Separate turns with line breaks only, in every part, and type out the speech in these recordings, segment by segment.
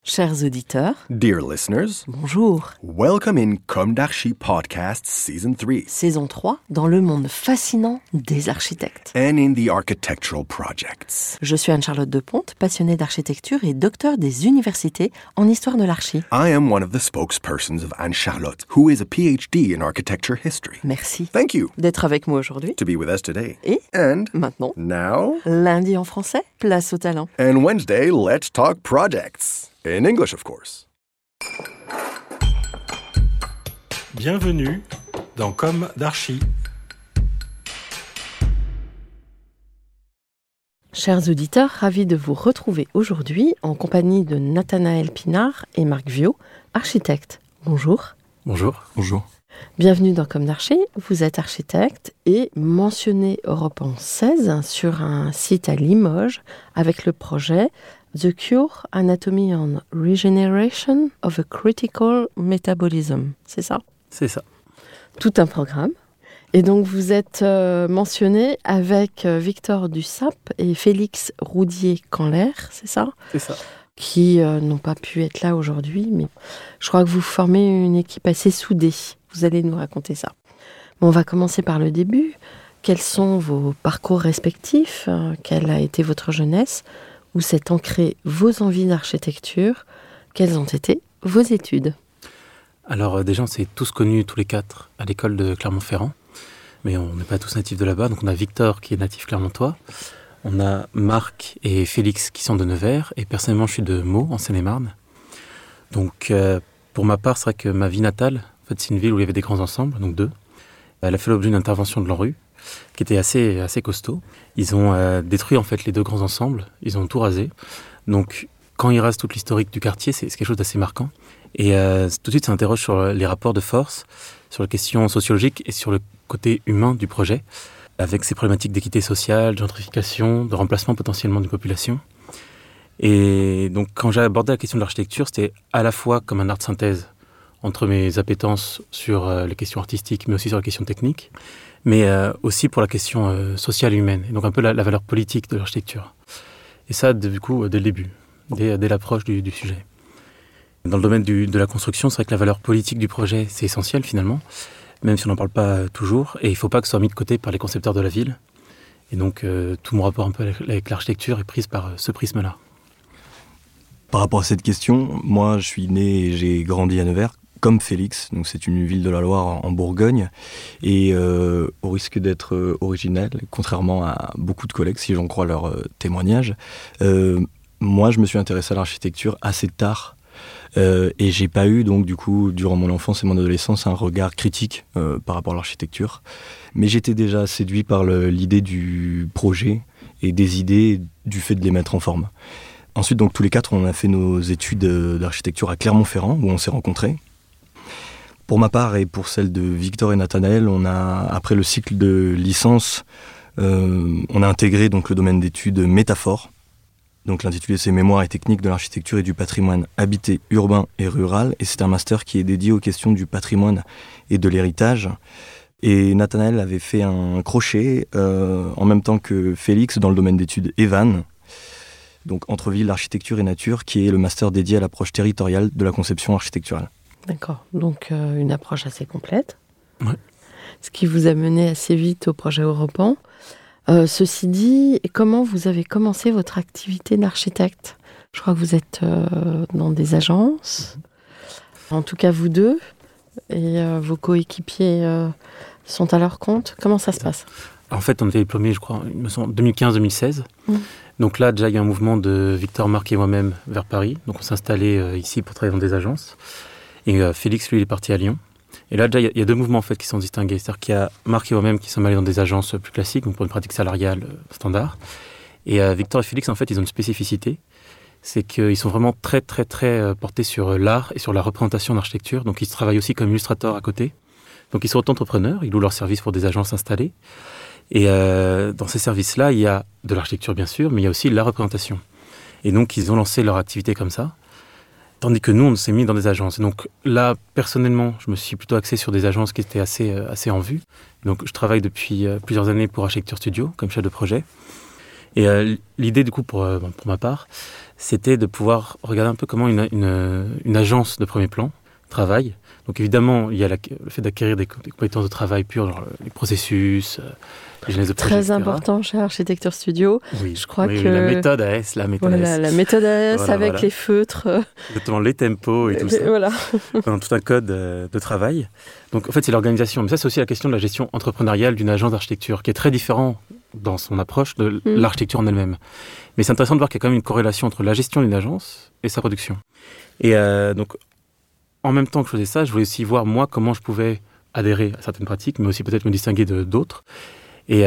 Chers auditeurs,
Dear listeners,
bonjour.
welcome in Comme d'Archi Podcast Season 3
Saison 3, dans le monde fascinant des architectes.
and in the architectural projects.
Je suis Anne-Charlotte Deponte, passionnée d'architecture et docteur des universités en histoire de l'archi.
I am one of the spokespersons of Anne-Charlotte, who is a PhD in architecture history.
Merci
Thank you
d'être avec moi aujourd'hui.
to be with us today.
Et
And
maintenant,
now,
lundi en français, place au talent.
and Wednesday, let's talk projects. In English, of course.
Bienvenue dans Comme d'Archi.
Chers auditeurs, ravis de vous retrouver aujourd'hui en compagnie de Nathanaël Pinard et Marc Viau, architectes. Bonjour.
Bonjour. Bonjour.
Bienvenue dans Comme d'Archi, vous êtes architecte et mentionné Europe en 16 sur un site à Limoges avec le projet The Cure, Anatomy and Regeneration of a Critical Metabolism. C'est ça ?
C'est ça.
Tout un programme. Et donc vous êtes mentionné avec Victor Dussap et Félix Roudier-Canler, c'est ça ?
C'est ça.
Qui n'ont pas pu être là aujourd'hui, mais je crois que vous formez une équipe assez soudée. Vous allez nous raconter ça. Bon, on va commencer par le début. Quels sont vos parcours respectifs ? Quelle a été votre jeunesse ? Où s'est ancré vos envies d'architecture ? Quelles ont été vos études ?
Alors déjà, on s'est tous connus tous les quatre à l'école de Clermont-Ferrand, mais on n'est pas tous natifs de là-bas. Donc on a Victor qui est natif clermontois, on a Marc et Félix qui sont de Nevers, et personnellement je suis de Meaux, en Seine-et-Marne. Donc pour ma part, c'est vrai que ma vie natale, en fait, c'est une ville où il y avait des grands ensembles, donc deux. Elle a fait l'objet d'une intervention de l'ANRU, qui était assez costaud. Ils ont détruit en fait les deux grands ensembles, ils ont tout rasé. Donc quand ils rasent toute l'historique du quartier, c'est quelque chose d'assez marquant. Et tout de suite, ça interroge sur les rapports de force, sur les questions sociologiques et sur le côté humain du projet, avec ses problématiques d'équité sociale, de gentrification, de remplacement potentiellement d'une population. Et donc quand j'ai abordé la question de l'architecture, c'était à la fois comme un art de synthèse entre mes appétences sur les questions artistiques, mais aussi sur les questions techniques, mais aussi pour la question sociale et humaine, et donc un peu la valeur politique de l'architecture. Et ça, du coup, dès le début, dès l'approche du sujet. Dans le domaine de la construction, c'est vrai que la valeur politique du projet, c'est essentiel finalement, même si on n'en parle pas toujours, et il ne faut pas que ce soit mis de côté par les concepteurs de la ville. Et donc, tout mon rapport un peu avec l'architecture est pris par ce prisme-là.
Par rapport à cette question, moi, je suis né et j'ai grandi à Nevers, comme Félix, donc c'est une ville de la Loire en Bourgogne, et au risque d'être original, contrairement à beaucoup de collègues, si j'en crois leurs témoignages, moi je me suis intéressé à l'architecture assez tard, et j'ai pas eu donc du coup durant mon enfance et mon adolescence un regard critique par rapport à l'architecture, mais j'étais déjà séduit par l'idée du projet et des idées du fait de les mettre en forme. Ensuite, donc tous les quatre, on a fait nos études d'architecture à Clermont-Ferrand où on s'est rencontrés. Pour ma part et pour celle de Victor et Nathanaël, on a, après le cycle de licence, on a intégré donc le domaine d'études métaphore. Donc l'intitulé c'est Mémoire et technique de l'architecture et du patrimoine habité, urbain et rural. Et c'est un master qui est dédié aux questions du patrimoine et de l'héritage. Et Nathanaël avait fait un crochet en même temps que Félix dans le domaine d'études EVAN. Donc entre ville, architecture et nature, qui est le master dédié à l'approche territoriale de la conception architecturale.
D'accord, donc une approche assez complète.
Ouais.
Ce qui vous a mené assez vite au projet Europan. Ceci dit, comment vous avez commencé votre activité d'architecte ? Je crois que vous êtes dans des agences, en tout cas vous deux, et vos coéquipiers sont à leur compte. Comment ça se passe ?
En fait, on était diplômés, je crois, il me semble, 2015-2016. Donc là, déjà, il y a un mouvement de Victor, Marc et moi-même vers Paris. Donc on s'est installés ici pour travailler dans des agences. Et Félix, lui, il est parti à Lyon. Et là, déjà, il y a deux mouvements en fait, qui sont distingués. C'est-à-dire qu'il y a Marc et moi-même qui sommes allés dans des agences plus classiques, donc pour une pratique salariale standard. Et Victor et Félix, en fait, ils ont une spécificité. C'est qu'ils sont vraiment très, très, très portés sur l'art et sur la représentation d'architecture. Donc ils travaillent aussi comme illustrateurs à côté. Donc ils sont auto-entrepreneurs, ils louent leurs services pour des agences installées. Et dans ces services-là, il y a de l'architecture bien sûr, mais il y a aussi la représentation. Et donc ils ont lancé leur activité comme ça. Tandis que nous, on s'est mis dans des agences. Et donc là, personnellement, je me suis plutôt axé sur des agences qui étaient assez en vue. Donc je travaille depuis plusieurs années pour Architecture Studio, comme chef de projet. Et l'idée, du coup, pour ma part, c'était de pouvoir regarder un peu comment une agence de premier plan travaille. Donc évidemment, il y a le fait d'acquérir des compétences de travail pures, genre les processus, les genèses de projet,
Très
etc.
important chez Architecture Studio.
Oui,
Je crois
oui,
que
la méthode AS,
voilà, la méthode AS
Voilà,
avec
voilà.
les feutres.
Exactement, les tempos et tout ça.
Voilà.
Dans tout un code de travail. Donc en fait, c'est l'organisation. Mais ça, c'est aussi la question de la gestion entrepreneuriale d'une agence d'architecture, qui est très différent dans son approche de l'architecture en elle-même. Mais c'est intéressant de voir qu'il y a quand même une corrélation entre la gestion d'une agence et sa production. Et donc, en même temps que je faisais ça, je voulais aussi voir, moi, comment je pouvais adhérer à certaines pratiques, mais aussi peut-être me distinguer d'autres. Et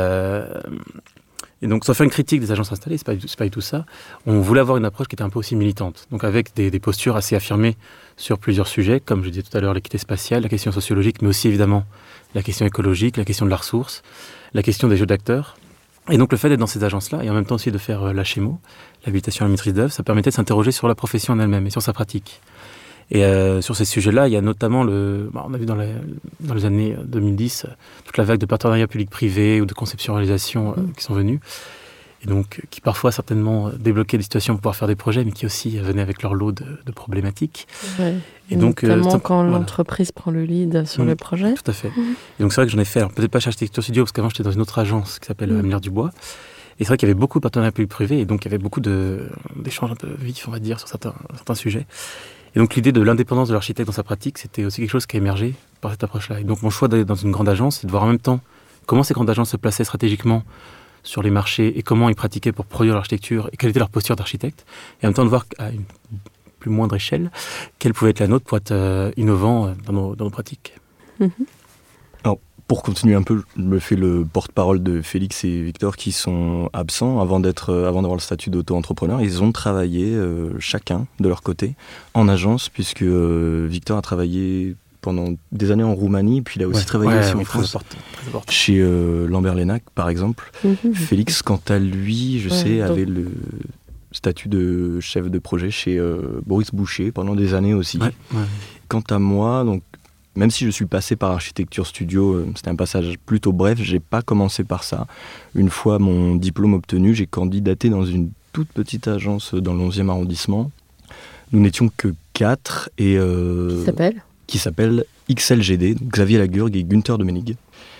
donc, sans faire une critique des agences installées, c'est pas du tout ça. On voulait avoir une approche qui était un peu aussi militante, donc avec des postures assez affirmées sur plusieurs sujets, comme je disais tout à l'heure, l'équité spatiale, la question sociologique, mais aussi évidemment la question écologique, la question de la ressource, la question des jeux d'acteurs. Et donc le fait d'être dans ces agences-là, et en même temps aussi de faire l'HMO, l'habilitation à la maîtrise d'œuvre, ça permettait de s'interroger sur la profession en elle-même et sur sa pratique. Et sur ces sujets-là, il y a notamment on a vu dans les années 2010 toute la vague de partenariats publics-privés ou de conception-réalisation qui sont venus, et donc qui parfois certainement débloquaient des situations pour pouvoir faire des projets, mais qui aussi venaient avec leur lot de problématiques.
Ouais.
Et donc,
notamment quand
voilà.
l'entreprise prend le lead sur le projet.
Tout à fait. Et donc c'est vrai que j'en ai fait, alors peut-être pas chez Architecture Studio, parce qu'avant j'étais dans une autre agence qui s'appelle Amelard Dubois. Et c'est vrai qu'il y avait beaucoup de partenariats publics-privés, et donc il y avait beaucoup d'échanges un peu vifs, on va dire, sur certains sujets. Et donc l'idée de l'indépendance de l'architecte dans sa pratique, c'était aussi quelque chose qui a émergé par cette approche-là. Et donc mon choix d'aller dans une grande agence, c'est de voir en même temps comment ces grandes agences se plaçaient stratégiquement sur les marchés et comment ils pratiquaient pour produire l'architecture et quelle était leur posture d'architecte. Et en même temps de voir à une plus moindre échelle quelle pouvait être la nôtre pour être innovant dans nos pratiques.
Alors, pour continuer un peu, je me fais le porte-parole de Félix et Victor qui sont absents avant d'avoir le statut d'auto-entrepreneur. Ils ont travaillé chacun de leur côté en agence, puisque Victor a travaillé pendant des années en Roumanie, puis il a aussi travaillé aussi en France, chez Lambert Lénac par exemple. Félix, quant à lui, je sais, avait le statut de chef de projet chez Boris Boucher pendant des années aussi. Quant à moi, donc, même si je suis passé par Architecture Studio, c'était un passage plutôt bref, j'ai pas commencé par ça. Une fois mon diplôme obtenu, j'ai candidaté dans une toute petite agence dans le 11e arrondissement. Nous n'étions que 4 et qui s'appelle XLGD, Xavier Lagurgue et Günther Domenig.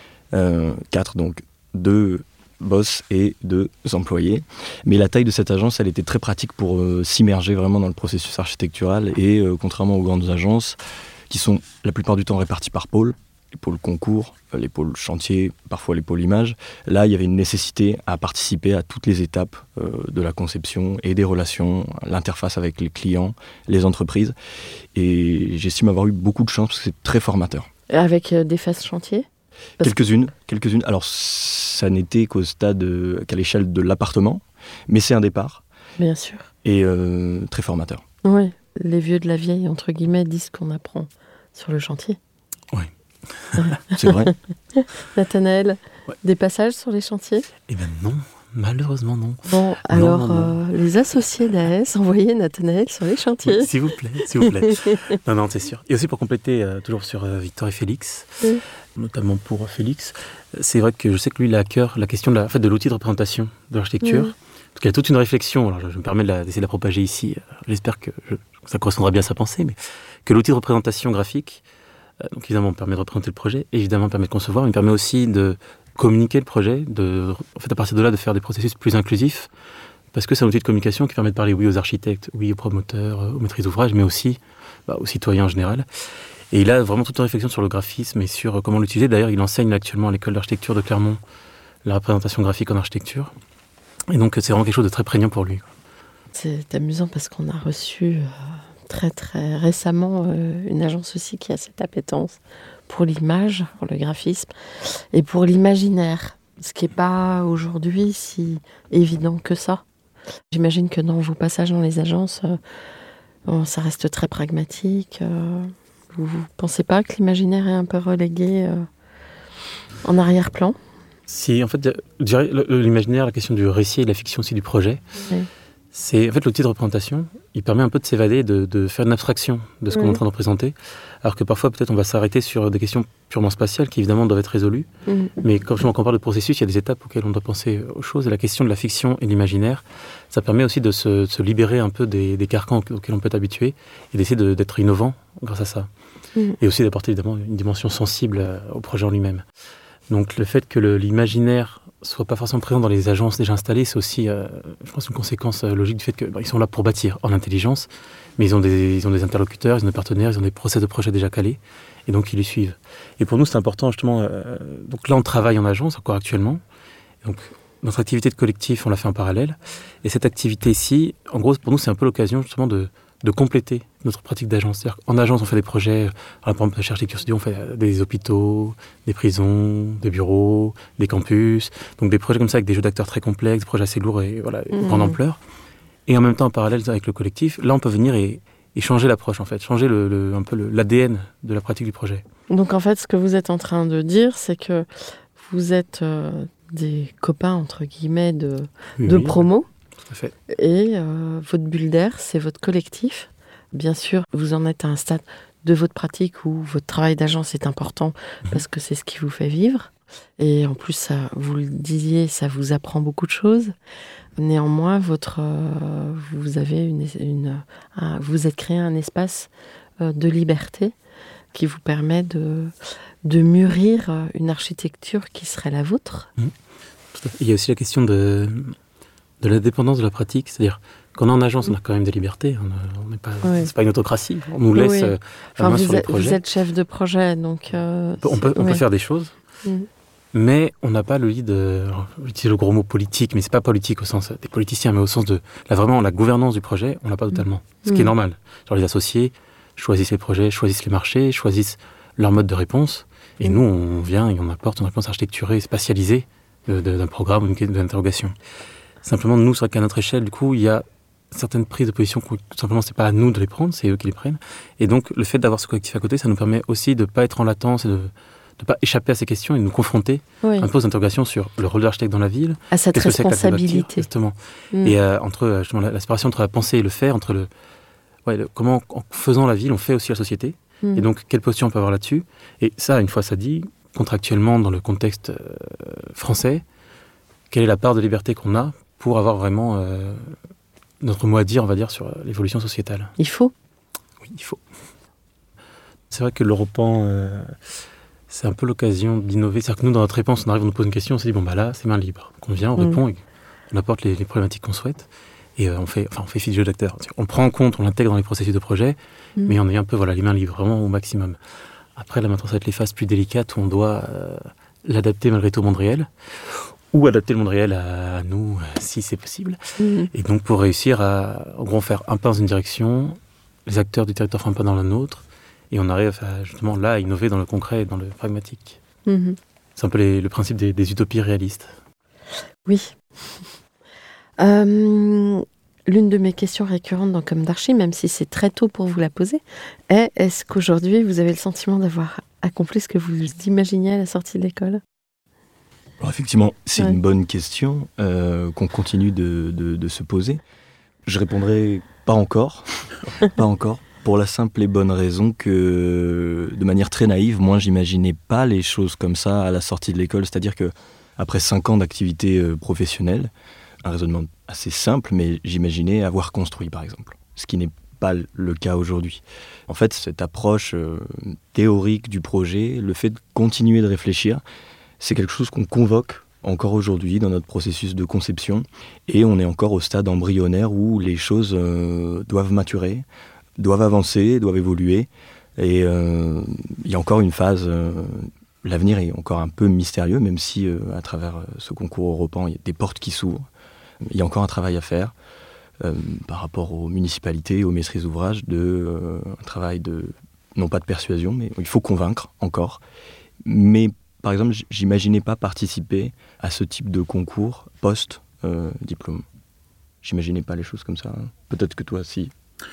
4, donc 2 boss et 2 employés. Mais la taille de cette agence, elle était très pratique pour s'immerger vraiment dans le processus architectural et contrairement aux grandes agences, qui sont la plupart du temps répartis par pôle, les pôles concours, les pôles chantier, parfois les pôles images. Là, il y avait une nécessité à participer à toutes les étapes de la conception et des relations, l'interface avec les clients, les entreprises. Et j'estime avoir eu beaucoup de chance parce que c'est très formateur.
Avec des phases chantier ?
Quelques-unes. Alors, ça n'était qu'à l'échelle de l'appartement, mais c'est un départ.
Bien sûr.
Et très formateur.
Oui. Les vieux de la vieille, entre guillemets, disent qu'on apprend sur le chantier.
Oui.
C'est vrai.
Nathanaël, des passages sur les chantiers ?
Eh bien non, malheureusement non.
Bon, alors les associés d'AS, envoyez Nathanaël sur les chantiers.
Oui, s'il vous plaît. Non, c'est sûr. Et aussi pour compléter, toujours sur Victor et Félix, notamment pour Félix, c'est vrai que je sais que lui, il a à cœur la question de l'outil de représentation de l'architecture. Parce qu'il y a toute une réflexion, alors je me permets d'essayer de la propager ici, j'espère que ça correspondra bien à sa pensée, mais que l'outil de représentation graphique, donc évidemment permet de représenter le projet, évidemment permet de concevoir, mais permet aussi de communiquer le projet, en fait à partir de là de faire des processus plus inclusifs, parce que c'est un outil de communication qui permet de parler oui aux architectes, oui aux promoteurs, aux maîtrises d'ouvrage, mais aussi aux citoyens en général. Et il a vraiment toute une réflexion sur le graphisme et sur comment l'utiliser. D'ailleurs, il enseigne actuellement à l'école d'architecture de Clermont la représentation graphique en architecture. Et donc, c'est vraiment quelque chose de très prégnant pour lui.
C'est amusant parce qu'on a reçu très très récemment une agence aussi qui a cette appétence pour l'image, pour le graphisme et pour l'imaginaire, ce qui n'est pas aujourd'hui si évident que ça. J'imagine que dans vos passages dans les agences, ça reste très pragmatique. Vous ne pensez pas que l'imaginaire est un peu relégué en arrière-plan ?
Si, en fait, je dirais l'imaginaire, la question du récit et de la fiction aussi du projet, C'est en fait l'outil de représentation, il permet un peu de s'évader, de faire une abstraction de ce qu'on est en train de représenter, alors que parfois peut-être on va s'arrêter sur des questions purement spatiales qui évidemment doivent être résolues, mais quand on parle de processus, il y a des étapes auxquelles on doit penser aux choses, et la question de la fiction et de l'imaginaire, ça permet aussi de se libérer un peu des carcans auxquels on peut être habitué, et d'essayer d'être innovant grâce à ça, et aussi d'apporter évidemment une dimension sensible au projet en lui-même. Donc le fait que l'imaginaire soit pas forcément présent dans les agences déjà installées, c'est aussi, je pense, une conséquence logique du fait qu'ils sont là pour bâtir en intelligence, mais ils ont des interlocuteurs, ils ont des partenaires, ils ont des process de projet déjà calés, et donc ils les suivent. Et pour nous, c'est important justement. Donc là, on travaille en agence encore actuellement. Donc notre activité de collectif, on l'a fait en parallèle. Et cette activité-ci, en gros, pour nous, c'est un peu l'occasion justement de compléter notre pratique d'agence. C'est-à-dire qu'en agence, on fait des projets, par exemple, chez Architecture Studio, on fait des hôpitaux, des prisons, des bureaux, des campus, donc des projets comme ça avec des jeux d'acteurs très complexes, des projets assez lourds et grande ampleur. Et en même temps, en parallèle avec le collectif, là, on peut venir et changer l'approche, en fait, changer un peu l'ADN de la pratique du projet.
Donc en fait, ce que vous êtes en train de dire, c'est que vous êtes des copains, entre guillemets, de promo.
Tout à fait.
Et votre bulle d'air, c'est votre collectif. Bien sûr, vous en êtes à un stade de votre pratique où votre travail d'agence est important parce que c'est ce qui vous fait vivre. Et en plus, ça, vous le disiez, ça vous apprend beaucoup de choses. Néanmoins, vous avez vous êtes créé un espace de liberté qui vous permet de mûrir une architecture qui serait la vôtre.
Il y a aussi la question de la dépendance de la pratique, c'est-à-dire quand on est en agence, on a quand même des libertés, on n'est pas, c'est pas une autocratie, on nous laisse la main sur les projets.
Vous êtes chef de projet, donc...
on peut faire des choses, mais on n'a pas le lead, j'utilise le gros mot politique, mais c'est pas politique au sens des politiciens, mais au sens de vraiment la gouvernance du projet, on l'a pas totalement, ce qui est normal. Genre les associés choisissent les projets, choisissent les marchés, choisissent leur mode de réponse, et nous on vient et on apporte une réponse architecturée, spatialisée d'un programme ou d'une interrogation. Simplement, nous, c'est vrai qu'à notre échelle, du coup, il y a certaines prises de position où, tout simplement, c'est pas à nous de les prendre, c'est eux qui les prennent. Et donc, le fait d'avoir ce collectif à côté, ça nous permet aussi de ne pas être en latence et de ne pas échapper à ces questions et de nous confronter un peu aux interrogations sur le rôle de l'architecte dans la ville.
À cette responsabilité.
Exactement. Et entre justement, la séparation entre la pensée et le faire, entre comment, en faisant la ville, on fait aussi la société. Et donc, quelle posture on peut avoir là-dessus. Et ça, une fois ça dit, contractuellement, dans le contexte français, quelle est la part de liberté qu'on a pour avoir vraiment notre mot à dire, on va dire, sur l'évolution sociétale.
Il faut.
Oui, il faut. C'est vrai que l'Europan, c'est un peu l'occasion d'innover. C'est-à-dire que nous, dans notre réponse, on arrive, on nous pose une question, on se dit, bon, bah là, c'est main libre. Donc on vient, on répond, et on apporte les problématiques qu'on souhaite, et on fait fi du jeu d'acteur. On le prend en compte, on l'intègre dans les processus de projet, mais on est un peu, les mains libres, vraiment au maximum. Après, là, maintenant, ça va être les phases plus délicates où on doit l'adapter malgré tout au monde réel, ou adapter le monde réel à nous, si c'est possible. Et donc, pour réussir à, en gros, faire un pas dans une direction, les acteurs du territoire font un pas dans la nôtre, et on arrive à, justement, là, à innover dans le concret et dans le pragmatique. C'est un peu le principe des utopies réalistes.
Oui. L'une de mes questions récurrentes dans Comme d'Archi, même si c'est très tôt pour vous la poser, est-ce qu'aujourd'hui, vous avez le sentiment d'avoir accompli ce que vous imaginiez à la sortie de l'école ?
Alors effectivement, c'est une bonne question qu'on continue de se poser. Je répondrai pas encore, pour la simple et bonne raison que, de manière très naïve, moi, j'imaginais pas les choses comme ça à la sortie de l'école. C'est-à-dire que après 5 ans d'activité professionnelle, un raisonnement assez simple, mais j'imaginais avoir construit, par exemple, ce qui n'est pas le cas aujourd'hui. En fait, cette approche théorique du projet, le fait de continuer de réfléchir, c'est quelque chose qu'on convoque encore aujourd'hui dans notre processus de conception, et on est encore au stade embryonnaire où les choses doivent maturer, doivent avancer, doivent évoluer, et il y a encore une phase... L'avenir est encore un peu mystérieux, même si à travers ce concours Europan, il y a des portes qui s'ouvrent. Il y a encore un travail à faire par rapport aux municipalités, aux maîtrises d'ouvrage, un travail non pas de persuasion, mais il faut convaincre encore. Mais par exemple, j'imaginais pas participer à ce type de concours post-diplôme. J'imaginais pas les choses comme ça. Peut-être que toi, si.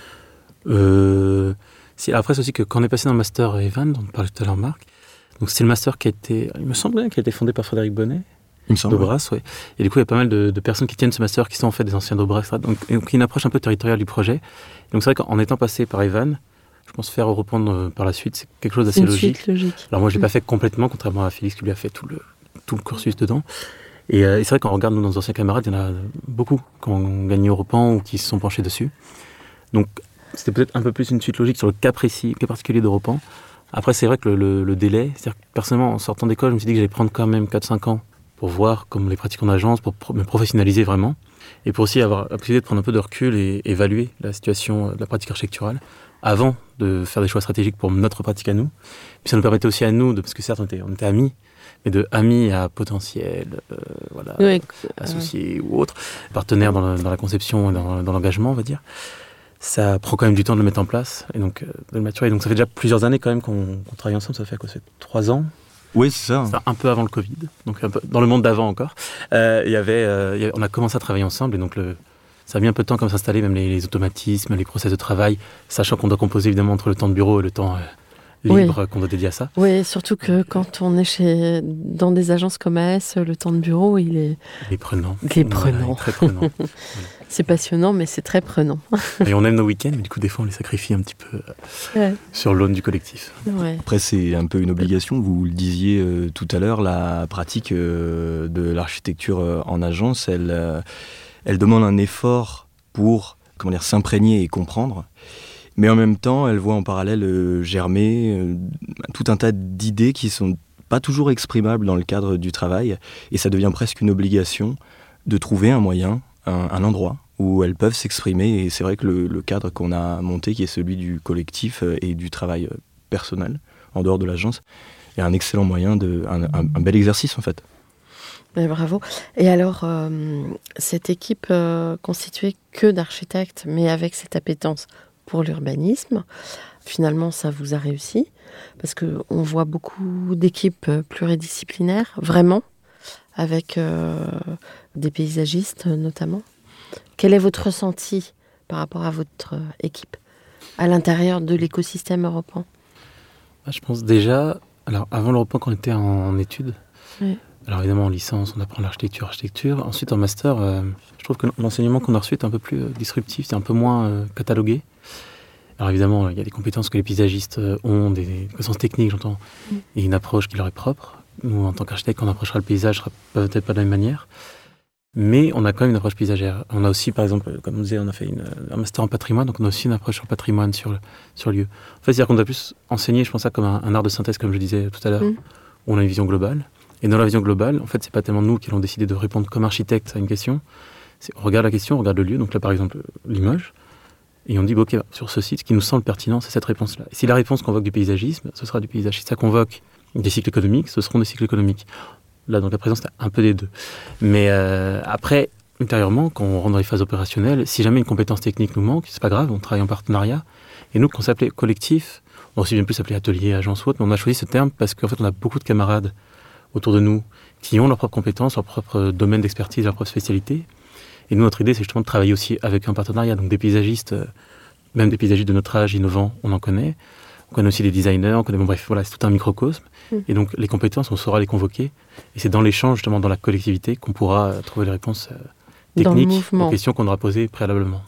Si. Après, c'est aussi que quand on est passé dans le master Evan, dont on parlait tout à l'heure Marc, donc c'est le master qui a été, il me semble bien, qui a été fondé par Frédéric Bonnet.
Il me semble.
d'Aubrac, ouais. Et du coup, il y a pas mal de personnes qui tiennent ce master qui sont en fait des anciens d'Aubrac, etc. Donc, il y a une approche un peu territoriale du projet. Donc, c'est vrai qu'en étant passé par Evan, je pense faire reprendre par la suite, c'est quelque chose d'assez logique.
Suite logique.
Alors, moi, je l'ai pas fait complètement, contrairement à Félix qui lui a fait tout le cursus dedans. Et c'est vrai qu'on regarde, nous, nos anciens camarades, il y en a beaucoup qui ont gagné Europan ou qui se sont penchés dessus. Donc, c'était peut-être un peu plus une suite logique sur le cas précis, cas particulier d'Europan. Après, c'est vrai que le délai, c'est-à-dire que personnellement, en sortant d'école, je me suis dit que j'allais prendre quand même 4-5 ans pour voir comme les pratiques en agence, pour me professionnaliser vraiment, et pour aussi avoir la possibilité de prendre un peu de recul et évaluer la situation de la pratique architecturale avant de faire des choix stratégiques pour notre pratique à nous. Puis ça nous permettait aussi à nous, parce que certes, on était amis, mais de amis à potentiel, associés ou autres, partenaires dans la conception et dans l'engagement, on va dire. Ça prend quand même du temps de le mettre en place et donc de le maturer. Donc ça fait déjà plusieurs années quand même qu'on travaille ensemble. Ça fait quoi? Ça fait 3 ans.
Oui, c'est ça.
C'est un peu avant le Covid, donc un peu dans le monde d'avant encore. On a commencé à travailler ensemble et donc ça a mis un peu de temps comme s'installer, même les automatismes, les process de travail, sachant qu'on doit composer évidemment entre le temps de bureau et le temps libre qu'on doit dédier à ça.
Oui, surtout que quand on est dans des agences comme AS, le temps de bureau, il est
prenant.
Il est prenant.
Très prenant. Voilà.
C'est passionnant, mais c'est très prenant.
Et on aime nos week-ends, mais du coup, des fois, on les sacrifie un petit peu sur l'aune du collectif.
Ouais.
Après, c'est un peu une obligation. Vous le disiez tout à l'heure, la pratique de l'architecture en agence, elle demande un effort pour s'imprégner et comprendre. Mais en même temps, elle voit en parallèle germer tout un tas d'idées qui ne sont pas toujours exprimables dans le cadre du travail. Et ça devient presque une obligation de trouver un moyen, un endroit où elles peuvent s'exprimer. Et c'est vrai que le cadre qu'on a monté, qui est celui du collectif et du travail personnel, en dehors de l'agence, est un excellent moyen, un bel exercice en fait.
Mais bravo. Et alors, cette équipe constituée que d'architectes, mais avec cette appétence pour l'urbanisme, finalement, ça vous a réussi, parce qu'on voit beaucoup d'équipes pluridisciplinaires, vraiment, avec des paysagistes notamment. Quel est votre ressenti par rapport à votre équipe à l'intérieur de l'écosystème européen?
Je pense déjà, alors avant l'Europan, quand on était en études,
oui.
Alors évidemment en licence, on apprend l'architecture. Ensuite en master, je trouve que l'enseignement qu'on a reçu est un peu plus disruptif, c'est un peu moins catalogué. Alors évidemment, il y a des compétences que les paysagistes ont, des connaissances techniques, j'entends, et une approche qui leur est propre. Nous, en tant qu'architectes, on approchera le paysage peut-être pas de la même manière. Mais on a quand même une approche paysagère. On a aussi, par exemple, comme on disait, on a fait un master en patrimoine, donc on a aussi une approche sur le patrimoine, sur le lieu. En fait, c'est-à-dire qu'on doit plus enseigner, je pense, ça comme un art de synthèse, comme je disais tout à l'heure, où on a une vision globale. Et dans la vision globale, en fait, c'est pas tellement nous qui allons décider de répondre comme architecte à une question. On regarde la question, on regarde le lieu. Donc là, par exemple, Limoges. Et on dit, ok, sur ce site, ce qui nous semble pertinent, c'est cette réponse-là. Et si la réponse convoque du paysagisme, ce sera du paysage. Si ça convoque des cycles économiques, ce seront des cycles économiques. Là, donc, à présent, c'est un peu des deux. Mais après, ultérieurement, quand on rentre dans les phases opérationnelles, si jamais une compétence technique nous manque, c'est pas grave, on travaille en partenariat. Et nous, quand on s'appelait collectif, on aussi bien plus s'appeler atelier, agence ou autre, mais on a choisi ce terme parce qu'en fait, on a beaucoup de camarades autour de nous qui ont leurs propres compétences, leur propre domaine d'expertise, leur propre spécialité. Et nous, notre idée, c'est justement de travailler aussi avec un partenariat. Donc des paysagistes, même des paysagistes de notre âge, innovants, on en connaît. On connaît aussi des designers, on connaît, bref, voilà, c'est tout un microcosme. Et donc les compétences, on saura les convoquer. Et c'est dans l'échange, justement, dans la collectivité, qu'on pourra trouver les réponses techniques aux questions qu'on aura posées préalablement.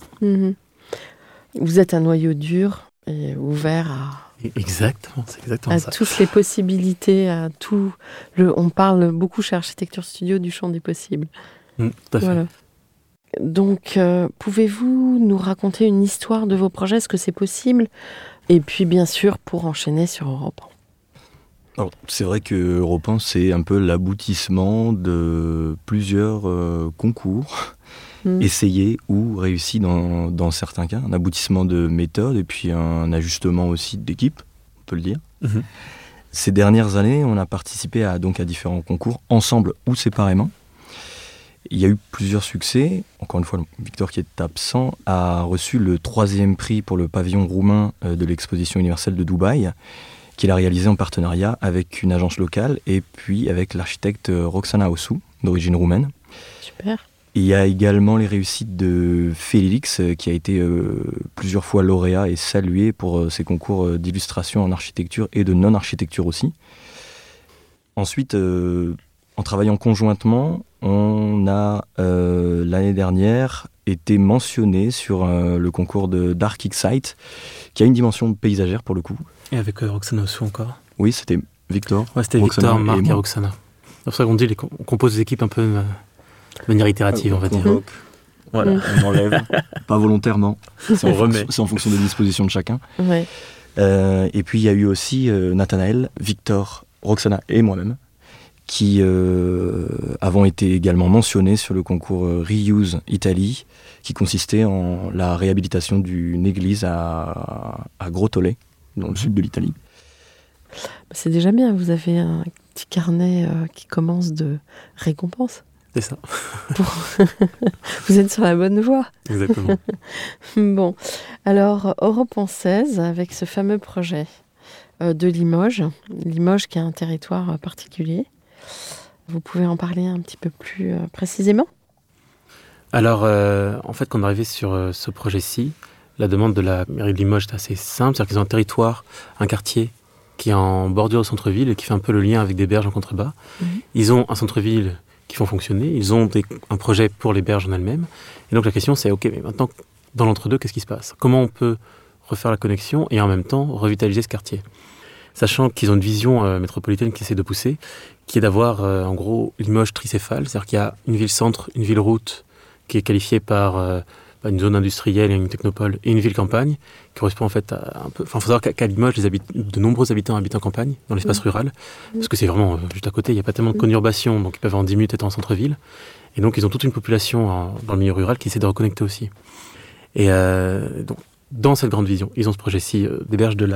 Vous êtes un noyau dur et ouvert à...
Exactement, c'est exactement ça.
À toutes les possibilités, à tout. On parle beaucoup chez Architecture Studio du champ des possibles.
Tout à fait.
Voilà. Donc, pouvez-vous nous raconter une histoire de vos projets? Est-ce que c'est possible? Et puis, bien sûr, pour enchaîner sur Europan.
Alors, c'est vrai que Europan, c'est un peu l'aboutissement de plusieurs concours essayés ou réussis dans certains cas. Un aboutissement de méthode et puis un ajustement aussi d'équipe, on peut le dire. Ces dernières années, on a participé à différents concours, ensemble ou séparément. Il y a eu plusieurs succès. Encore une fois, Victor, qui est absent, a reçu le 3e prix pour le pavillon roumain de l'exposition universelle de Dubaï, qu'il a réalisé en partenariat avec une agence locale et puis avec l'architecte Roxana Osu, d'origine roumaine.
Super.
Il y a également les réussites de Félix, qui a été plusieurs fois lauréat et salué pour ses concours d'illustration en architecture et de non-architecture aussi. Ensuite, En travaillant conjointement, on a l'année dernière été mentionné sur le concours de Dark Excite, qui a une dimension paysagère pour le coup.
Et avec Roxana Ossou encore.
Oui, c'était Victor.
Ouais, c'était
Roxana
Victor, Marc et
moi.
Roxana. C'est pour ça qu'on dit on compose des équipes un peu de manière itérative, on va dire.
Voilà, on enlève, pas volontairement. C'est
On remet.
C'est en fonction des dispositions de chacun.
Ouais.
Et puis il y a eu aussi Nathanaël, Victor, Roxana et moi-même qui avons été également mentionnés sur le concours Reuse Italie, qui consistait en la réhabilitation d'une église à Grottole, dans le sud de l'Italie.
C'est déjà bien, vous avez un petit carnet qui commence de récompenses.
C'est ça,
Vous êtes sur la bonne voie.
exactement.
Bon, alors Europe en 16, avec ce fameux projet de Limoges. Limoges qui a un territoire particulier. Vous pouvez en parler un petit peu plus précisément ?
Alors, en fait, quand on est arrivé sur ce projet-ci, la demande de la mairie de Limoges est assez simple. C'est-à-dire qu'ils ont un territoire, un quartier qui est en bordure au centre-ville et qui fait un peu le lien avec des berges en contrebas. Ils ont un centre-ville qui font fonctionner. Ils ont un projet pour les berges en elles-mêmes. Et donc la question c'est, ok, mais maintenant, dans l'entre-deux, qu'est-ce qui se passe ? Comment on peut refaire la connexion et en même temps revitaliser ce quartier ? Sachant qu'ils ont une vision métropolitaine qui essaie de pousser, qui est d'avoir en gros Limoges tricéphale, c'est-à-dire qu'il y a une ville-centre, une ville-route qui est qualifiée par une zone industrielle et une technopole, et une ville-campagne, qui correspond en fait à un peu... Enfin, il faut savoir qu'à Limoges, de nombreux habitants habitent en campagne, dans l'espace rural, parce que c'est vraiment juste à côté, il n'y a pas tellement de conurbation, donc ils peuvent en 10 minutes être en centre-ville. Et donc, ils ont toute une population dans le milieu rural qui essaie de reconnecter aussi. Et donc, dans cette grande vision, ils ont ce projet-ci des berges de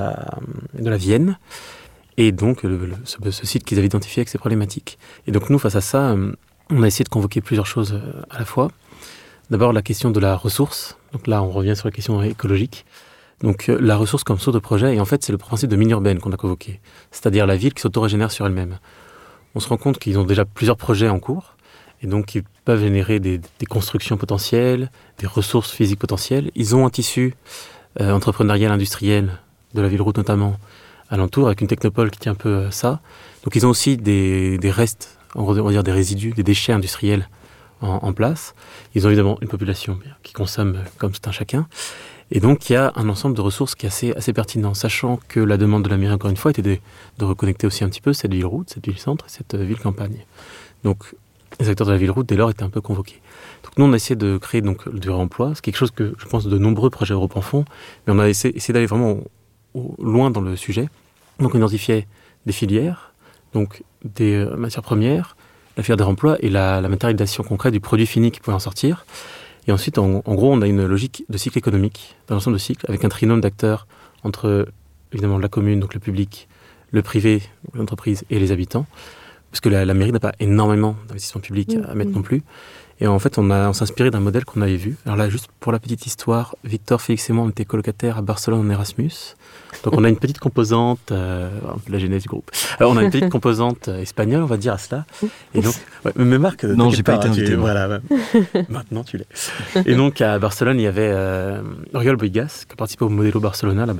la Vienne, et donc ce site qu'ils avaient identifié avec ces problématiques. Et donc, nous, face à ça, on a essayé de convoquer plusieurs choses à la fois. D'abord, la question de la ressource. Donc là, on revient sur la question écologique. Donc la ressource comme source de projet, et en fait, c'est le principe de mine urbaine qu'on a convoqué. C'est-à-dire la ville qui s'autorégénère sur elle-même. On se rend compte qu'ils ont déjà plusieurs projets en cours, et donc ils peuvent générer des constructions potentielles, des ressources physiques potentielles. Ils ont un tissu entrepreneurial, industriel, de la ville-route notamment, alentour, avec une technopole qui tient un peu ça. Donc ils ont aussi des restes, on va dire des résidus, des déchets industriels en place. Ils ont évidemment une population qui consomme comme tout un chacun. Et donc, il y a un ensemble de ressources qui est assez pertinent, sachant que la demande de la mairie, encore une fois, était de reconnecter aussi un petit peu cette ville-route, cette ville-centre et cette ville-campagne. Donc, les acteurs de la ville-route, dès lors, étaient un peu convoqués. Donc, nous, on a essayé de créer donc, le réemploi. C'est quelque chose que, je pense, de nombreux projets Europe en font, mais on a essayé d'aller vraiment loin dans le sujet. Donc, on identifiait des filières, donc des matières premières, la filière des réemploi et la matérialisation concrète du produit fini qui pouvait en sortir. Et ensuite, en gros, on a une logique de cycle économique, dans l'ensemble de cycle, avec un trinôme d'acteurs entre, évidemment, la commune, donc le public, le privé, l'entreprise et les habitants. Parce que la mairie n'a pas énormément d'investissements publics à mettre non plus. Et en fait, on s'est inspiré d'un modèle qu'on avait vu. Alors là, juste pour la petite histoire, Victor, Félix et moi, on était colocataires à Barcelone en Erasmus. Donc on a une petite composante, un peu la genèse du groupe. Alors, on a une petite composante espagnole, on va dire à cela. Et donc, ouais, mais Marc,
non, j'ai pas été invité.
Voilà, maintenant tu l'es. Et donc à Barcelone, il y avait Oriol Boigas qui a participé au Modelo Barcelona là-bas.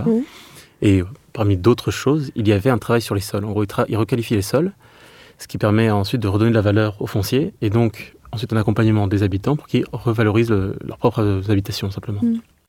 Et parmi d'autres choses, il y avait un travail sur les sols. En gros, il requalifie les sols, ce qui permet ensuite de redonner de la valeur au foncier. Et donc ensuite un accompagnement des habitants pour qu'ils revalorisent leurs propres habitations simplement.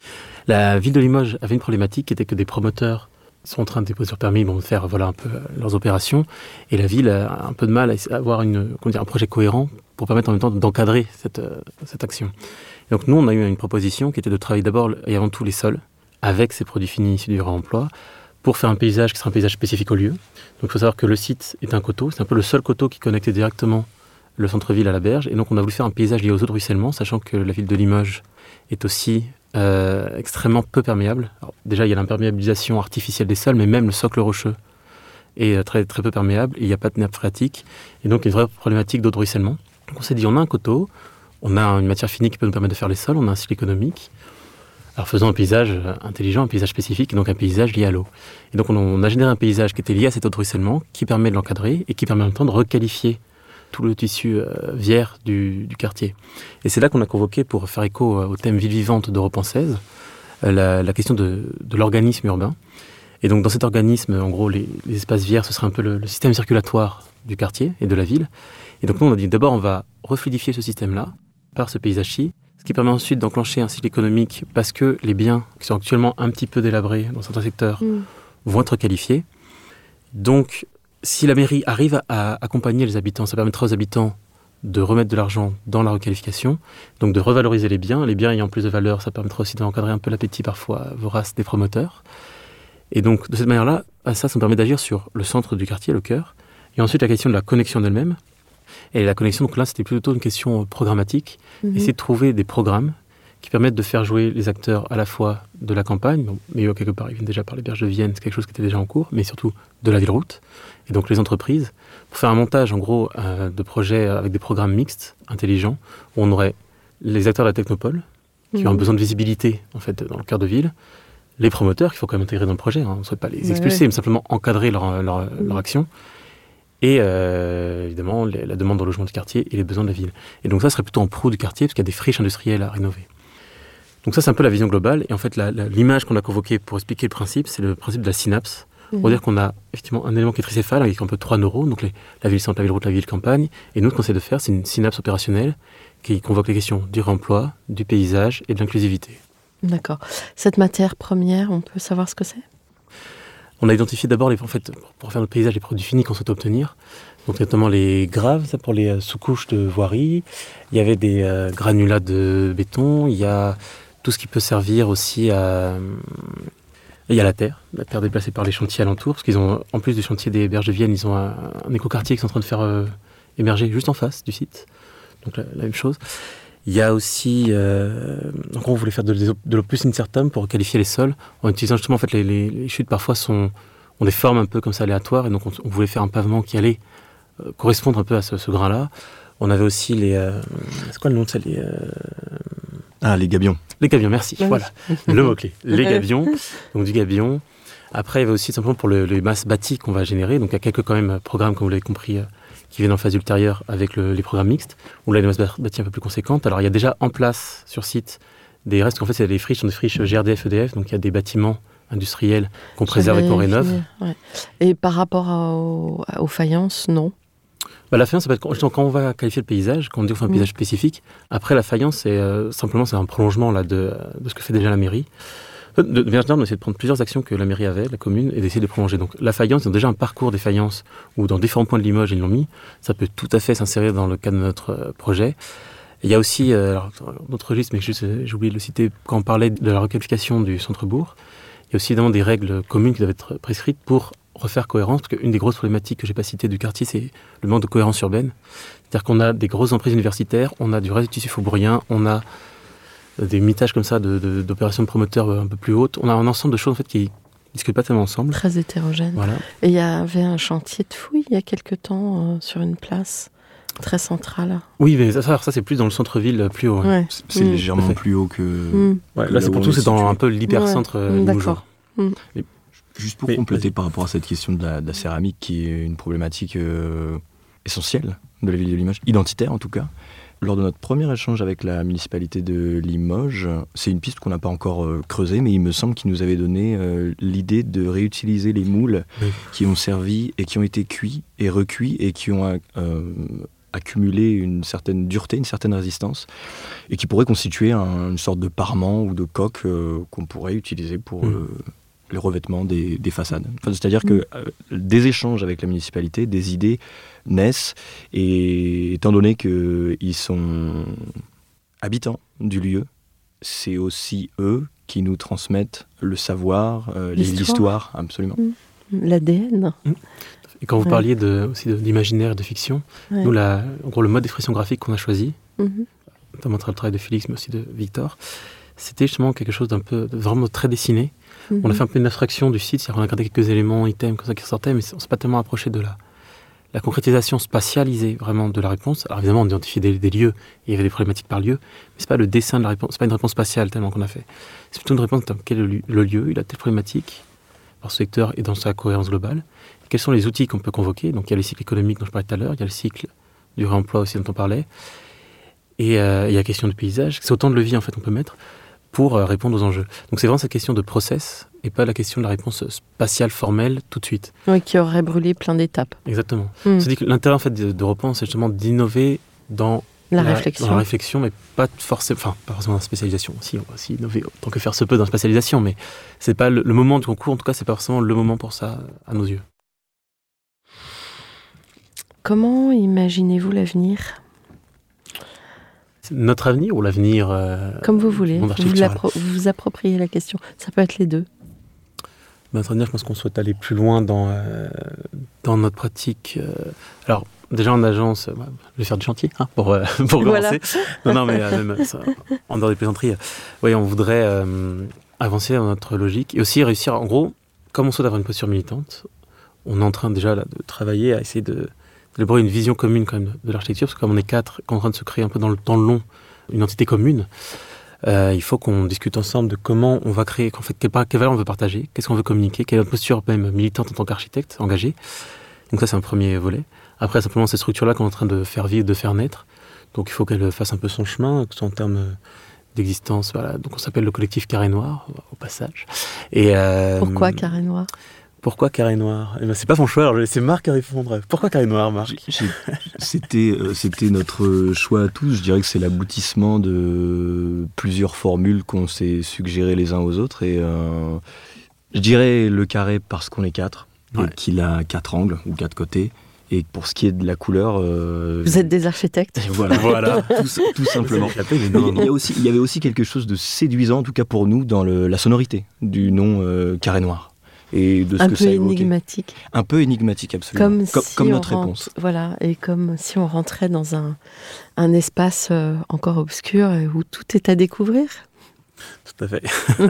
La ville de Limoges avait une problématique qui était que des promoteurs sont en train de déposer leur permis, de faire un peu leurs opérations, et la ville a un peu de mal à avoir un projet cohérent pour permettre en même temps d'encadrer cette action. Et donc nous, on a eu une proposition qui était de travailler d'abord et avant tout les sols, avec ces produits finis issus du réemploi, pour faire un paysage qui sera un paysage spécifique au lieu. Donc il faut savoir que le site est un coteau, c'est un peu le seul coteau qui connectait directement le centre-ville à la berge, et donc on a voulu faire un paysage lié aux eaux de ruissellement, sachant que la ville de Limoges est aussi extrêmement peu perméable. Alors, déjà, il y a l'imperméabilisation artificielle des sols, mais même le socle rocheux est très, très peu perméable, et il n'y a pas de nappe phréatique, et donc il y a une vraie problématique d'eau de ruissellement. Donc on s'est dit, on a un coteau, on a une matière finie qui peut nous permettre de faire les sols, on a un cycle économique, alors faisons un paysage intelligent, un paysage spécifique, et donc un paysage lié à l'eau. Et donc on a généré un paysage qui était lié à cette eau de ruissellement, qui permet de l'encadrer, et qui permet en même temps de requalifier tout le tissu vière du quartier. Et c'est là qu'on a convoqué, pour faire écho au thème ville vivante d'Europe en 16, la question de l'organisme urbain. Et donc dans cet organisme, en gros, les espaces verts, ce serait un peu le système circulatoire du quartier et de la ville. Et donc nous, on a dit d'abord, on va refluidifier ce système-là par ce paysage-ci, ce qui permet ensuite d'enclencher un cycle économique parce que les biens qui sont actuellement un petit peu délabrés dans certains secteurs vont être qualifiés. Donc, si la mairie arrive à accompagner les habitants, ça permettra aux habitants de remettre de l'argent dans la requalification, donc de revaloriser les biens ayant plus de valeur, ça permettra aussi d'encadrer un peu l'appétit parfois vorace des promoteurs. Et donc, de cette manière-là, ça me permet d'agir sur le centre du quartier, le cœur, et ensuite la question de la connexion d'elle-même. Et la connexion, donc là, c'était plutôt une question programmatique, essayer de trouver des programmes qui permettent de faire jouer les acteurs à la fois de la campagne, mais quelque part, ils viennent déjà par les berges de Vienne, c'est quelque chose qui était déjà en cours, mais surtout de la ville-route, et donc les entreprises, pour faire un montage, en gros, de projets avec des programmes mixtes, intelligents, où on aurait les acteurs de la technopole, qui ont besoin de visibilité, en fait, dans le cœur de ville, les promoteurs, qu'il faut quand même intégrer dans le projet, on ne souhaite pas les expulser, mais simplement encadrer leur action, et évidemment, la demande de logement du quartier et les besoins de la ville. Et donc ça serait plutôt en pro du quartier, parce qu'il y a des friches industrielles à rénover. Donc ça, c'est un peu la vision globale. Et en fait, l'image qu'on a convoquée pour expliquer le principe, c'est le principe de la synapse. Pour dire qu'on a effectivement un élément qui est tricéphale, avec un peu 3 neurones, donc la ville-centre, la ville-route, la ville-campagne. Et nous, ce qu'on essaie de faire, c'est une synapse opérationnelle qui convoque les questions du réemploi, du paysage et de l'inclusivité.
D'accord. Cette matière première, on peut savoir ce que c'est ?
On a identifié d'abord, pour faire notre paysage, les produits finis qu'on souhaite obtenir. Donc notamment les graves, ça pour les sous-couches de voirie. Il y avait des granulats de béton. Il y a tout ce qui peut servir aussi à... Il y a la terre déplacée par les chantiers alentours, parce qu'ils ont, en plus du chantier des berges de Vienne, ils ont un écoquartier qu'ils sont en train de faire émerger juste en face du site. Donc la même chose. Il y a aussi, donc on voulait faire de l'eau plus incertum pour qualifier les sols, en utilisant justement en fait les chutes parfois ont des formes un peu comme ça aléatoires, et donc on voulait faire un pavement qui allait correspondre un peu à ce grain-là. On avait aussi c'est quoi le nom de ça
les gabions.
Les gabions, merci. Oui. Voilà, le mot-clé. Les gabions, donc du gabion. Après, il y avait aussi simplement pour les masses bâties qu'on va générer. Donc il y a quelques quand même programmes, comme vous l'avez compris, qui viennent en phase ultérieure avec les programmes mixtes, où là, il y a des masses bâties un peu plus conséquentes. Alors il y a déjà en place sur site des restes, en fait, c'est des friches, sont des friches GRDF, EDF, donc il y a des bâtiments industriels qu'on préserve et qu'on rénove.
Ouais. Et par rapport aux faïences, non ?
La faïence, ça peut être quand on va qualifier le paysage, quand on dit qu'on fait un paysage spécifique. Après, la faïence, c'est un prolongement là, de ce que fait déjà la mairie. De manière générale, on essaie de prendre plusieurs actions que la mairie avait, la commune, et d'essayer de les prolonger. Donc la faïence, ils ont déjà un parcours des faïences, où dans différents points de Limoges, ils l'ont mis. Ça peut tout à fait s'insérer dans le cadre de notre projet. Il y a aussi, notre registre, mais j'ai oublié de le citer, quand on parlait de la requalification du centre-bourg, il y a aussi évidemment des règles communes qui doivent être prescrites pour refaire cohérence, parce qu'une des grosses problématiques que j'ai pas citées du quartier, c'est le manque de cohérence urbaine. C'est-à-dire qu'on a des grosses emprises universitaires, on a du réseau de tissu faubourien, on a des mitages comme ça d'opérations de promoteurs un peu plus hautes. On a un ensemble de choses en fait qui discutent pas tellement ensemble.
Très hétérogène.
Voilà.
Et il y avait un chantier de fouilles il y a quelque temps sur une place très centrale.
Oui, mais ça c'est plus dans le centre-ville, plus haut.
Ouais.
C'est légèrement plus haut que...
Ouais, là, c'est pour tout, c'est dans un peu l'hypercentre limougeois.
Juste pour compléter par rapport à cette question de la céramique, qui est une problématique essentielle de la ville de Limoges, identitaire en tout cas. Lors de notre premier échange avec la municipalité de Limoges, c'est une piste qu'on n'a pas encore creusée, mais il me semble qu'ils nous avaient donné l'idée de réutiliser les moules qui ont servi et qui ont été cuits et recuits et qui ont accumulé une certaine dureté, une certaine résistance, et qui pourraient constituer une sorte de parement ou de coque qu'on pourrait utiliser pour... le revêtement des façades. Enfin, c'est-à-dire que des échanges avec la municipalité, des idées naissent, et étant donné qu'ils sont habitants du lieu, c'est aussi eux qui nous transmettent le savoir, l'histoire, absolument.
L'ADN.
Et quand vous parliez aussi d'imaginaire et de fiction, nous, en gros, le mode d'expression graphique qu'on a choisi, notamment le travail de Félix, mais aussi de Victor, c'était justement quelque chose vraiment très dessiné. On a fait un peu une abstraction du site, c'est-à-dire qu'on a gardé quelques éléments, items comme ça qui ressortaient, mais on ne s'est pas tellement approché de la concrétisation spatialisée vraiment de la réponse. Alors évidemment, on identifiait des lieux, et il y avait des problématiques par lieu, mais ce n'est pas le dessin de la réponse, ce n'est pas une réponse spatiale tellement qu'on a fait. C'est plutôt une réponse dans quel est le lieu, il a telle problématique, par ce secteur et dans sa cohérence globale. Et quels sont les outils qu'on peut convoquer? Donc il y a le cycle économique dont je parlais tout à l'heure, il y a le cycle du réemploi aussi dont on parlait, et il y a la question du paysage. C'est autant de leviers en fait on peut mettre. pour répondre aux enjeux. Donc c'est vraiment cette question de process et pas la question de la réponse spatiale formelle tout de suite.
Oui, qui aurait brûlé plein d'étapes.
Exactement. On se dit que l'intérêt en fait de Repense, c'est justement d'innover dans la réflexion, mais pas forcément dans la spécialisation. Si, on va aussi innover autant que faire se peut dans la spécialisation, mais c'est pas le moment du concours, en tout cas, c'est pas forcément le moment pour ça à nos yeux.
Comment imaginez-vous l'avenir ?
Notre avenir ou l'avenir
comme vous voulez, vous vous appropriez la question. Ça peut être les deux.
Notre avenir, je pense qu'on souhaite aller plus loin dans notre pratique. Alors, déjà en agence, je vais faire du chantier pour commencer. Non, mais même ça, en dehors des plaisanteries, on voudrait avancer dans notre logique et aussi réussir, en gros, comme on souhaite avoir une posture militante, on est en train déjà là, de travailler à essayer d'élaborer une vision commune quand même de l'architecture, parce que comme on est 4, qu'on est en train de se créer un peu dans le temps long une entité commune, il faut qu'on discute ensemble de comment on va créer, en fait, quelle valeur on veut partager, qu'est-ce qu'on veut communiquer, quelle est notre posture même militante en tant qu'architecte engagé. Donc ça, c'est un premier volet. Après, simplement, cette structure-là qu'on est en train de faire vivre, de faire naître, donc il faut qu'elle fasse un peu son chemin, que ce soit en termes d'existence. Voilà. Donc on s'appelle le collectif Carré Noir, au passage. Et,
pourquoi Carré Noir ?
Pourquoi Carré Noir ? C'est pas mon choix, alors je vais laisser Marc répondre. Pourquoi Carré Noir, Marc ?
C'était notre choix à tous. Je dirais que c'est l'aboutissement de plusieurs formules qu'on s'est suggérées les uns aux autres. Et je dirais le carré parce qu'on est 4, et qu'il a 4 angles ou 4 côtés. Et pour ce qui est de la couleur...
Vous êtes des architectes ?
Voilà, tout simplement. Il y avait aussi quelque chose de séduisant, en tout cas pour nous, dans la sonorité du nom Carré Noir. Et de ce
un
que
peu
ça
énigmatique.
Un peu énigmatique, absolument. Comme notre réponse.
Voilà, et comme si on rentrait dans un espace encore obscur où tout est à découvrir.
Tout à fait.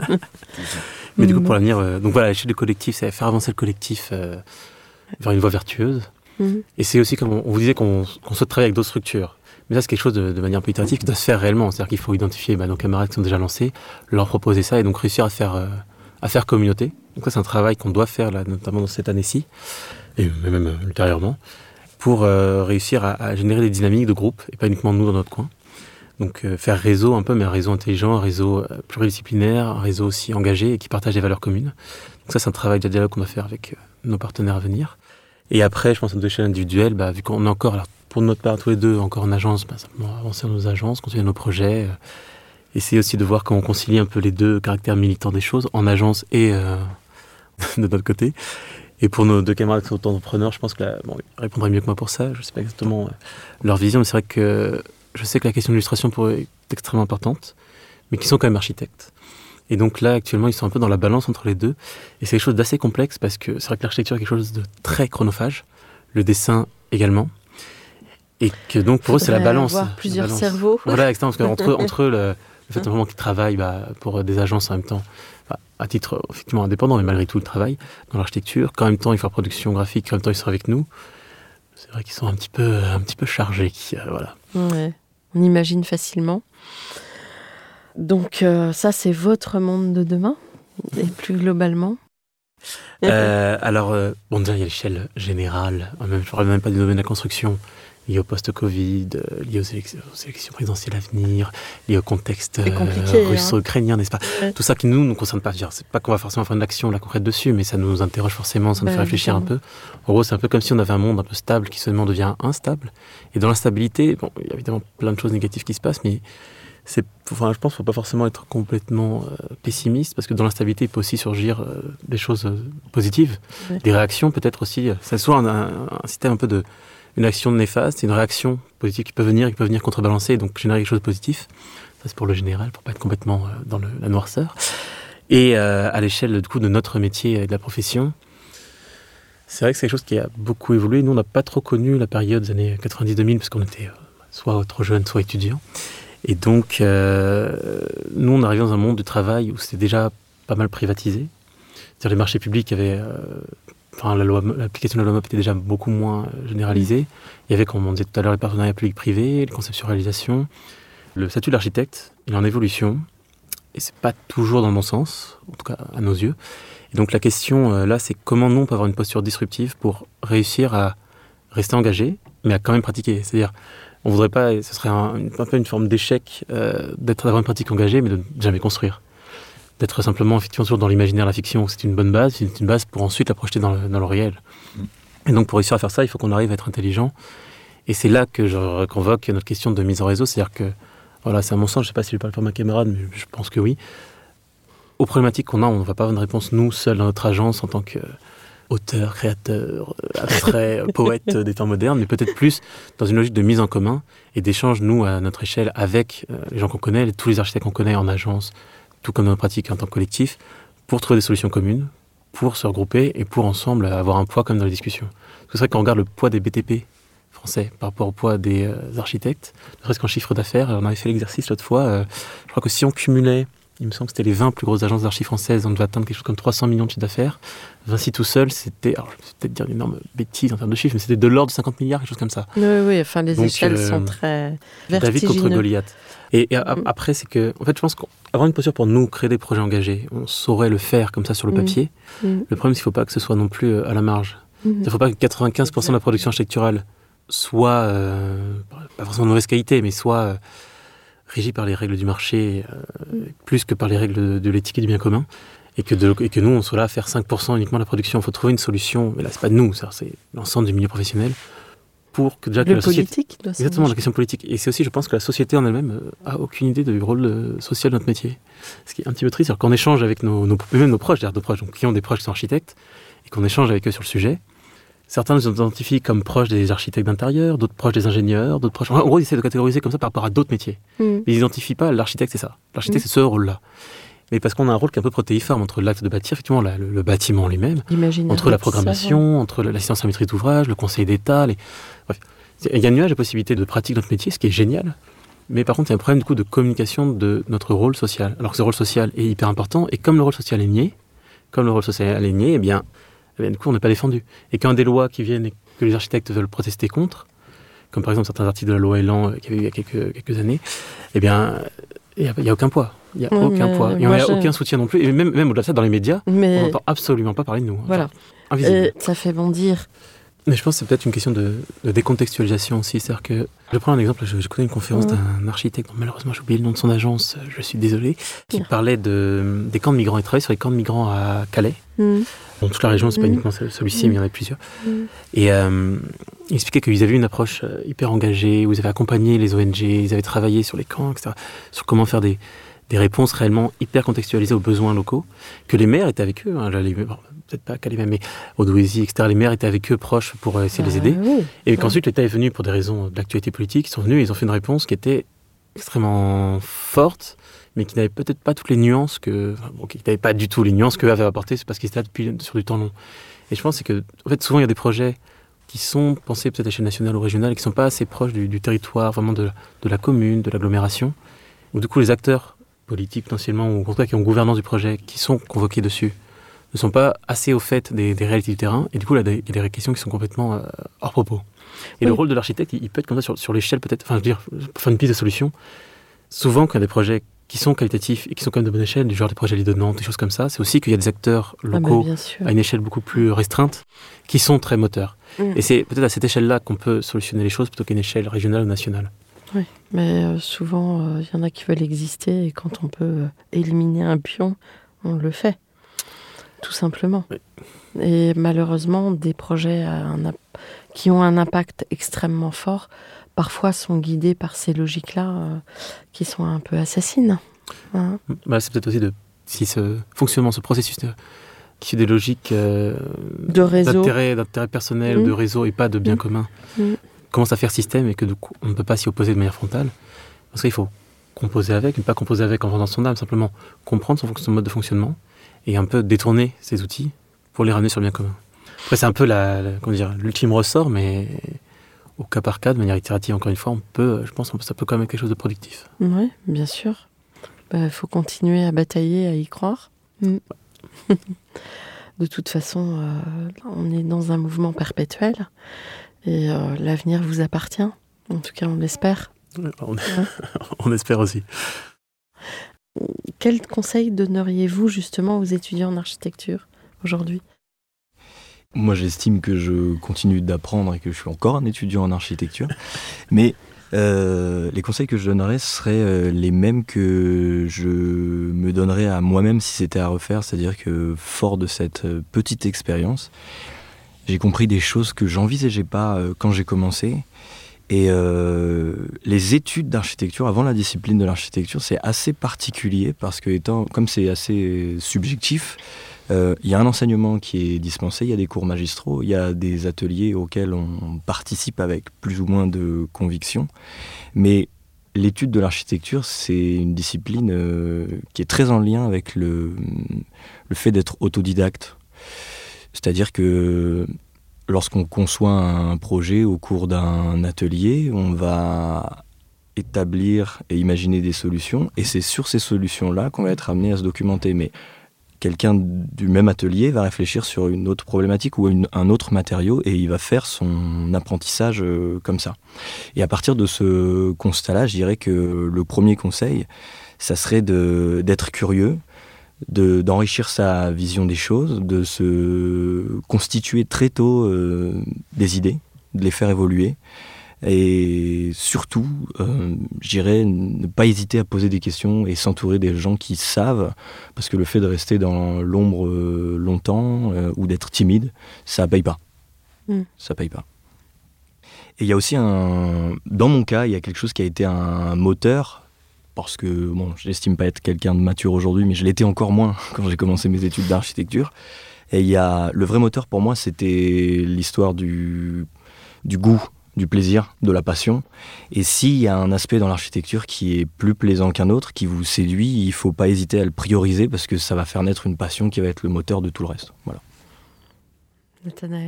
Mais du coup, pour l'avenir, donc voilà, l'échelle du collectif, c'est faire avancer le collectif vers une voie vertueuse. Et c'est aussi, comme on vous disait, qu'on souhaite travailler avec d'autres structures. Mais ça, c'est quelque chose de manière un peu itérative qui doit se faire réellement. C'est-à-dire qu'il faut identifier nos camarades qui sont déjà lancés, leur proposer ça et donc réussir à faire communauté. Donc ça, c'est un travail qu'on doit faire, là, notamment dans cette année-ci, et même ultérieurement, pour réussir à générer des dynamiques de groupe, et pas uniquement nous dans notre coin. Donc faire réseau un peu, mais un réseau intelligent, un réseau pluridisciplinaire, un réseau aussi engagé et qui partage des valeurs communes. Donc ça, c'est un travail de dialogue qu'on doit faire avec nos partenaires à venir. Et après, je pense à notre échelle individuelle, vu qu'on est encore, alors, pour notre part, tous les deux, encore en agence, simplement avancer dans nos agences, continuer nos projets, essayer aussi de voir comment on concilie un peu les deux caractères militants des choses, en agence et de notre côté. Et pour nos deux camarades qui sont entrepreneurs, je pense que ils répondraient mieux que moi pour ça. Je ne sais pas exactement leur vision, mais c'est vrai que je sais que la question de l'illustration pour eux est extrêmement importante, mais qu'ils sont quand même architectes. Et donc là, actuellement, ils sont un peu dans la balance entre les deux. Et c'est quelque chose d'assez complexe parce que c'est vrai que l'architecture est quelque chose de très chronophage, le dessin également. Et que donc pour eux, c'est la balance.
Avoir plusieurs cerveaux.
Voilà, exactement, parce qu'entre eux, le fait vraiment qu'ils travaillent pour des agences en même temps, à titre effectivement indépendant, mais malgré tout, ils travaillent dans l'architecture, qu'en même temps, ils font la production graphique, qu'en même temps, ils sont avec nous. C'est vrai qu'ils sont un petit peu chargés. Voilà.
Ouais, on imagine facilement. Donc ça, c'est votre monde de demain, et plus globalement.
Alors, déjà, il y a l'échelle générale. Je ne parle même pas du domaine de la construction, lié au post-Covid, lié aux élections présidentielles à venir, lié au contexte russo-ukrainien, n'est-ce pas ? Ouais. Tout ça qui nous concerne pas. C'est pas qu'on va forcément faire une action concrète dessus, mais ça nous interroge forcément, ça nous fait réfléchir un peu. En gros, c'est un peu comme si on avait un monde un peu stable qui seulement devient instable. Et dans l'instabilité, il y a évidemment plein de choses négatives qui se passent, mais je pense qu'il ne faut pas forcément être complètement pessimiste, parce que dans l'instabilité, il peut aussi surgir des choses positives, des réactions peut-être aussi. C'est soit un système un peu une action néfaste, c'est une réaction positive qui peut venir contrebalancer, donc générer quelque chose de positif. Ça, c'est pour le général, pour ne pas être complètement dans la noirceur. Et à l'échelle du coup, de notre métier et de la profession, c'est vrai que c'est quelque chose qui a beaucoup évolué. Nous, on n'a pas trop connu la période des années 90-2000, parce qu'on était soit trop jeunes, soit étudiants. Et donc, nous, on arrivait dans un monde du travail où c'était déjà pas mal privatisé. C'est-à-dire les marchés publics avaient... l'application de la loi MOP était déjà beaucoup moins généralisée. Il y avait, comme on disait tout à l'heure, les partenariats publics-privés, les conceptions-réalisations. Le statut de l'architecte, il est en évolution. Et c'est pas toujours dans le bon sens, en tout cas à nos yeux. Et donc la question, là, c'est comment nous, on peut avoir une posture disruptive pour réussir à rester engagé, mais à quand même pratiquer. C'est-à-dire On voudrait pas, ce serait un peu une forme d'échec d'avoir une pratique engagée, mais de ne jamais construire. D'être simplement, effectivement, toujours dans l'imaginaire, la fiction, c'est une bonne base, c'est une base pour ensuite la projeter dans le réel. Et donc, pour réussir à faire ça, il faut qu'on arrive à être intelligent. Et c'est là que je convoque notre question de mise en réseau, c'est-à-dire que, voilà, c'est à mon sens, je ne sais pas si je parle pour ma camarade, mais je pense que oui. Aux problématiques qu'on a, on ne va pas avoir une réponse, nous, seuls, dans notre agence, en tant qu'auteur, créateur, abstrait, poète des temps modernes, mais peut-être plus dans une logique de mise en commun et d'échange, nous, à notre échelle, avec les gens qu'on connaît, tous les architectes qu'on connaît en agence, tout comme dans nos pratiques en tant que collectif, pour trouver des solutions communes, pour se regrouper et pour ensemble avoir un poids comme dans les discussions. C'est vrai qu'on regarde le poids des BTP français par rapport au poids des architectes, presque en chiffre d'affaires. On avait fait l'exercice l'autre fois. Je crois que si on cumulait, il me semble que c'était les 20 plus grosses agences d'archi françaises, on devait atteindre quelque chose comme 300 millions de chiffre d'affaires. Vinci tout seul, c'était, alors je vais peut-être dire une énorme bêtise en termes de chiffres, mais c'était de l'ordre de 50 milliards, quelque chose comme ça.
Oui, enfin les échelles sont très vertigineuses.
David contre Goliath. Et après, c'est que, en fait, je pense qu'avoir une posture pour nous créer des projets engagés, on saurait le faire comme ça sur le papier. Le problème, c'est qu'il ne faut pas que ce soit non plus à la marge. Il ne faut pas que 95% de la production architecturale soit, pas forcément de mauvaise qualité, mais soit régie par les règles du marché, plus que par les règles de l'éthique et du bien commun. Et que nous, on soit là à faire 5% uniquement de la production. Il faut trouver une solution, mais là, c'est pas nous, c'est l'ensemble du milieu professionnel. Pour que déjà que la
politique
société... Exactement, la question politique. Et c'est aussi, je pense, que la société en elle-même a aucune idée du rôle social de notre métier. Ce qui est un petit peu triste, c'est qu'on échange avec nos proches, donc qui ont des proches qui sont architectes, et qu'on échange avec eux sur le sujet. Certains nous identifient comme proches des architectes d'intérieur, d'autres proches des ingénieurs, d'autres proches... En gros, ils essaient de catégoriser comme ça par rapport à d'autres métiers. Mais ils n'identifient pas l'architecte, c'est ça. L'architecte, c'est ce rôle-là. Mais parce qu'on a un rôle qui est un peu protéiforme entre l'acte de bâtir, effectivement, le bâtiment lui-même, entre la programmation, entre l'assistance à maîtrise d'ouvrage, le conseil d'État. Bref, il y a un nuage de possibilités de pratique de notre métier, ce qui est génial. Mais par contre, il y a un problème du coup de communication de notre rôle social. Alors que ce rôle social est hyper important, et comme le rôle social est nié, eh bien, du coup, on n'est pas défendu. Et quand des lois qui viennent et que les architectes veulent protester contre, comme par exemple certains articles de la loi Elan qu'il y avait eu il y a quelques années, eh bien, il n'y a aucun poids. Il n'y a aucun poids. Et on n'a aucun soutien non plus. Et même au-delà de ça, dans les médias, on n'entend absolument pas parler de nous.
Voilà.
Enfin, invisible.
Ça fait bondir.
Mais je pense que c'est peut-être une question de décontextualisation aussi. C'est-à-dire que, je prends un exemple, je connais une conférence d'un architecte, dont malheureusement j'ai oublié le nom de son agence, je suis désolé, qui parlait des camps de migrants. Il travaillait sur les camps de migrants à Calais. Dans toute la région, c'est pas uniquement celui-ci, mais il y en a plusieurs. Et il expliquait qu'ils avaient une approche hyper engagée, où ils avaient accompagné les ONG, ils avaient travaillé sur les camps, etc., sur comment faire des réponses réellement hyper contextualisées aux besoins locaux, que les maires étaient avec eux, peut-être pas Calais même, mais au Douaisis, etc., les maires étaient avec eux proches pour essayer de les aider, et qu'ensuite l'État est venu pour des raisons d'actualité politique, ils sont venus et ils ont fait une réponse qui était extrêmement forte, mais qui n'avait peut-être pas toutes les nuances qui n'avait pas du tout les nuances qu'eux avaient apportées, c'est parce qu'ils étaient là sur du temps long. Et je pense que, en fait, souvent il y a des projets qui sont pensés peut-être à l'échelle nationale ou régionale, et qui ne sont pas assez proches du territoire, vraiment de la commune, de l'agglomération, où du coup les acteurs politiques potentiellement, ou en tout cas qui ont gouvernance du projet, qui sont convoqués dessus, ne sont pas assez au fait des réalités du terrain, et du coup, il y a des questions qui sont complètement hors propos. Et le rôle de l'architecte, il peut être comme ça sur l'échelle peut-être, enfin je veux dire, pour faire une piste de solution, souvent quand il y a des projets qui sont qualitatifs et qui sont quand même de bonne échelle, du genre des projets Lits de Nantes, des choses comme ça, c'est aussi qu'il y a des acteurs locaux à une échelle beaucoup plus restreinte qui sont très moteurs. Et c'est peut-être à cette échelle-là qu'on peut solutionner les choses plutôt qu'à une échelle régionale ou nationale.
Oui, mais souvent, il y en a qui veulent exister et quand on peut éliminer un pion, on le fait, tout simplement. Oui. Et malheureusement, des projets qui ont un impact extrêmement fort, parfois sont guidés par ces logiques-là qui sont un peu assassines. Hein.
C'est peut-être aussi si ce fonctionnement, ce processus qui est des logiques
de réseau,
d'intérêt personnel ou de réseau et pas de bien commun, commence à faire système et que du coup, on ne peut pas s'y opposer de manière frontale. Parce qu'il faut composer avec, ne pas composer avec en vendant son âme, simplement comprendre son mode de fonctionnement et un peu détourner ses outils pour les ramener sur le bien commun. Après, c'est un peu l'ultime ressort, mais au cas par cas, de manière itérative, encore une fois, je pense que ça peut quand même être quelque chose de productif.
Oui, bien sûr. Faut continuer à batailler, à y croire. De toute façon, on est dans un mouvement perpétuel et l'avenir vous appartient. En tout cas, on l'espère.
On espère aussi.
Quel conseil donneriez-vous justement aux étudiants en architecture aujourd'hui ?
Moi, j'estime que je continue d'apprendre et que je suis encore un étudiant en architecture. Mais Les conseils que je donnerais seraient les mêmes que je me donnerais à moi-même si c'était à refaire, c'est-à-dire que fort de cette petite expérience, j'ai compris des choses que j'envisageais pas quand j'ai commencé. Et les études d'architecture, avant la discipline de l'architecture, c'est assez particulier parce que comme c'est assez subjectif, il y a un enseignement qui est dispensé, il y a des cours magistraux, il y a des ateliers auxquels on participe avec plus ou moins de conviction. Mais l'étude de l'architecture, c'est une discipline qui est très en lien avec le fait d'être autodidacte. C'est-à-dire que lorsqu'on conçoit un projet au cours d'un atelier, on va établir et imaginer des solutions, et c'est sur ces solutions-là qu'on va être amené à se documenter. Mais quelqu'un du même atelier va réfléchir sur une autre problématique ou un autre matériau, et il va faire son apprentissage comme ça. Et à partir de ce constat-là, je dirais que le premier conseil, ça serait d'être curieux, d'enrichir sa vision des choses, de se constituer très tôt des idées, de les faire évoluer. Et surtout, je dirais ne pas hésiter à poser des questions et s'entourer des gens qui savent, parce que le fait de rester dans l'ombre longtemps ou d'être timide, ça paye pas. Ça paye pas. Et il y a aussi dans mon cas, il y a quelque chose qui a été un moteur, parce que je n'estime pas être quelqu'un de mature aujourd'hui, mais je l'étais encore moins quand j'ai commencé mes études d'architecture. Et le vrai moteur pour moi, c'était l'histoire du goût, du plaisir, de la passion. Et s'il y a un aspect dans l'architecture qui est plus plaisant qu'un autre, qui vous séduit, il ne faut pas hésiter à le prioriser, parce que ça va faire naître une passion qui va être le moteur de tout le reste. Voilà.
Nathanaël ?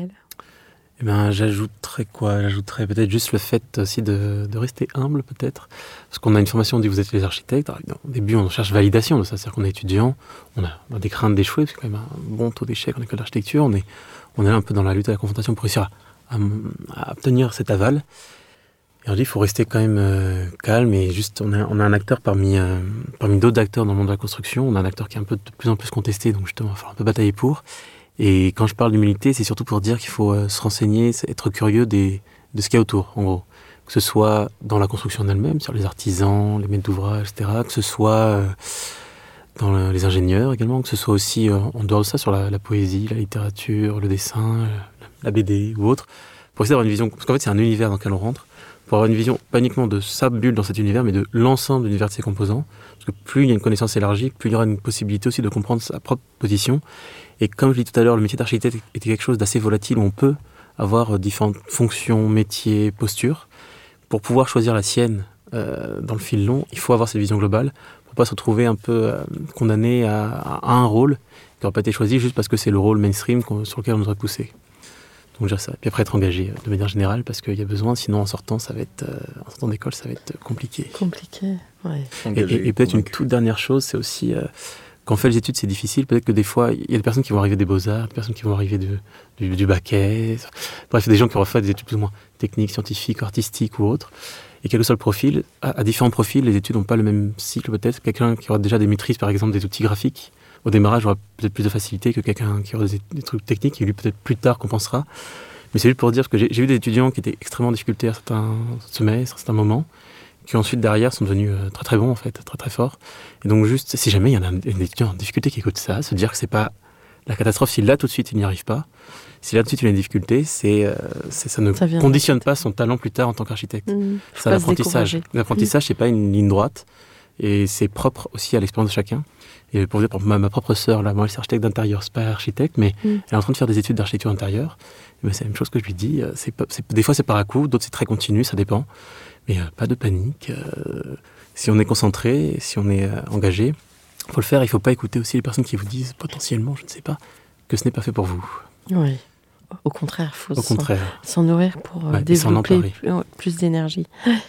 Eh ben, j'ajouterais peut-être juste le fait aussi de rester humble, peut-être. Parce qu'on a une formation, on dit vous êtes les architectes. Alors, au début, on cherche validation de ça. C'est-à-dire qu'on est étudiant, on a des craintes d'échouer, parce qu'il y a quand même un bon taux d'échec en école d'architecture. On est là un peu dans la lutte à la confrontation pour réussir à obtenir cet aval. Et on dit qu'il faut rester quand même calme, et juste, on a un acteur parmi d'autres acteurs dans le monde de la construction. On a un acteur qui est un peu de plus en plus contesté, donc justement, il va falloir un peu batailler pour. Et quand je parle d'humilité, c'est surtout pour dire qu'il faut se renseigner, être curieux de ce qu'il y a autour, en gros. Que ce soit dans la construction en elle-même, sur les artisans, les maîtres d'ouvrage, etc. Que ce soit dans les ingénieurs également, que ce soit aussi en dehors de ça, sur la poésie, la littérature, le dessin, la BD ou autre. Pour essayer d'avoir une vision, parce qu'en fait c'est un univers dans lequel on rentre, pour avoir une vision pas uniquement de sa bulle dans cet univers, mais de l'ensemble de l'univers de ses composants. Parce que plus il y a une connaissance élargie, plus il y aura une possibilité aussi de comprendre sa propre position. Et comme je l'ai dit tout à l'heure, le métier d'architecte était quelque chose d'assez volatile, où on peut avoir différentes fonctions, métiers, postures. Pour pouvoir choisir la sienne dans le fil long, il faut avoir cette vision globale, pour ne pas se retrouver un peu condamné à un rôle qui n'aura pas été choisi juste parce que c'est le rôle mainstream sur lequel on nous aurait poussé. Donc déjà ça. Puis après être engagé de manière générale, parce qu'il y a besoin, sinon en sortant d'école, ça va être compliqué.
Compliqué, ouais.
Et peut-être une toute dernière chose, c'est aussi... quand on fait les études, c'est difficile. Peut-être que des fois, il y a des personnes qui vont arriver des beaux-arts, des personnes qui vont arriver du baquet. Bref, des gens qui auront fait des études plus ou moins techniques, scientifiques, artistiques ou autres. Et quel que soit le profil, à différents profils, les études n'ont pas le même cycle peut-être. Quelqu'un qui aura déjà des maîtrises, par exemple, des outils graphiques, au démarrage aura peut-être plus de facilité que quelqu'un qui aura des trucs techniques, et lui peut-être plus tard compensera. Mais c'est juste pour dire, parce que j'ai vu des étudiants qui étaient extrêmement en difficulté à certains semestres, à certains moments, qui ensuite derrière sont devenus très très bons en fait, très très forts. Et donc juste, si jamais il y en a un étudiant en difficulté qui écoute ça, se dire que c'est pas la catastrophe si là tout de suite il n'y arrive pas. Si là tout de suite il a une difficulté, ça ne conditionne pas son talent plus tard en tant qu'architecte. C'est un apprentissage. L'apprentissage, c'est pas une ligne droite, et c'est propre aussi à l'expérience de chacun. Et pour vous dire, ma propre sœur, là, moi, elle est architecte d'intérieur, c'est pas architecte, mais elle est en train de faire des études d'architecture intérieure. Mais c'est la même chose que je lui dis. Des fois c'est par à coup, d'autres c'est très continu, ça dépend. Mais pas de panique. Si on est concentré, si on est engagé, il faut le faire. Il ne faut pas écouter aussi les personnes qui vous disent potentiellement, je ne sais pas, que ce n'est pas fait pour vous.
Oui. Au contraire, il faut s'en nourrir pour développer plus d'énergie.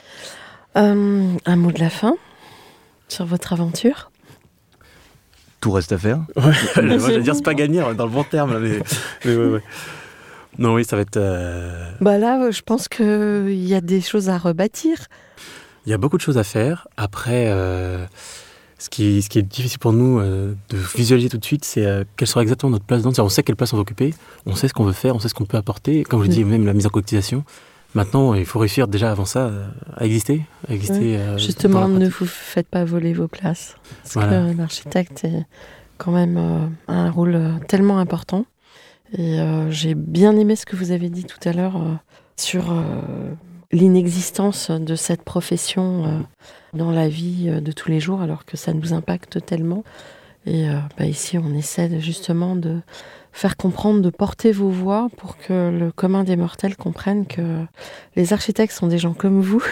Un mot de la fin sur votre aventure?
Tout reste à faire.
Ouais, moi, je veux dire, c'est pas gagné, on est dans le bon terme. Là, mais ouais. Non, oui, ça va être...
là, je pense qu'il y a des choses à rebâtir.
Il y a beaucoup de choses à faire. Après, ce qui est difficile pour nous de visualiser tout de suite, c'est quelle sera exactement notre place dedans. On sait quelle place on va occuper, on sait ce qu'on veut faire, on sait ce qu'on peut apporter. Comme je dis, même la mise en cotisation. Maintenant, il faut réussir déjà avant ça à exister.
Justement, ne vous faites pas voler vos places. Parce que l'architecte est quand même a un rôle tellement important. Et j'ai bien aimé ce que vous avez dit tout à l'heure sur l'inexistence de cette profession dans la vie de tous les jours, alors que ça nous impacte tellement. Et ici, on essaie justement de faire comprendre, de porter vos voix pour que le commun des mortels comprenne que les architectes sont des gens comme vous,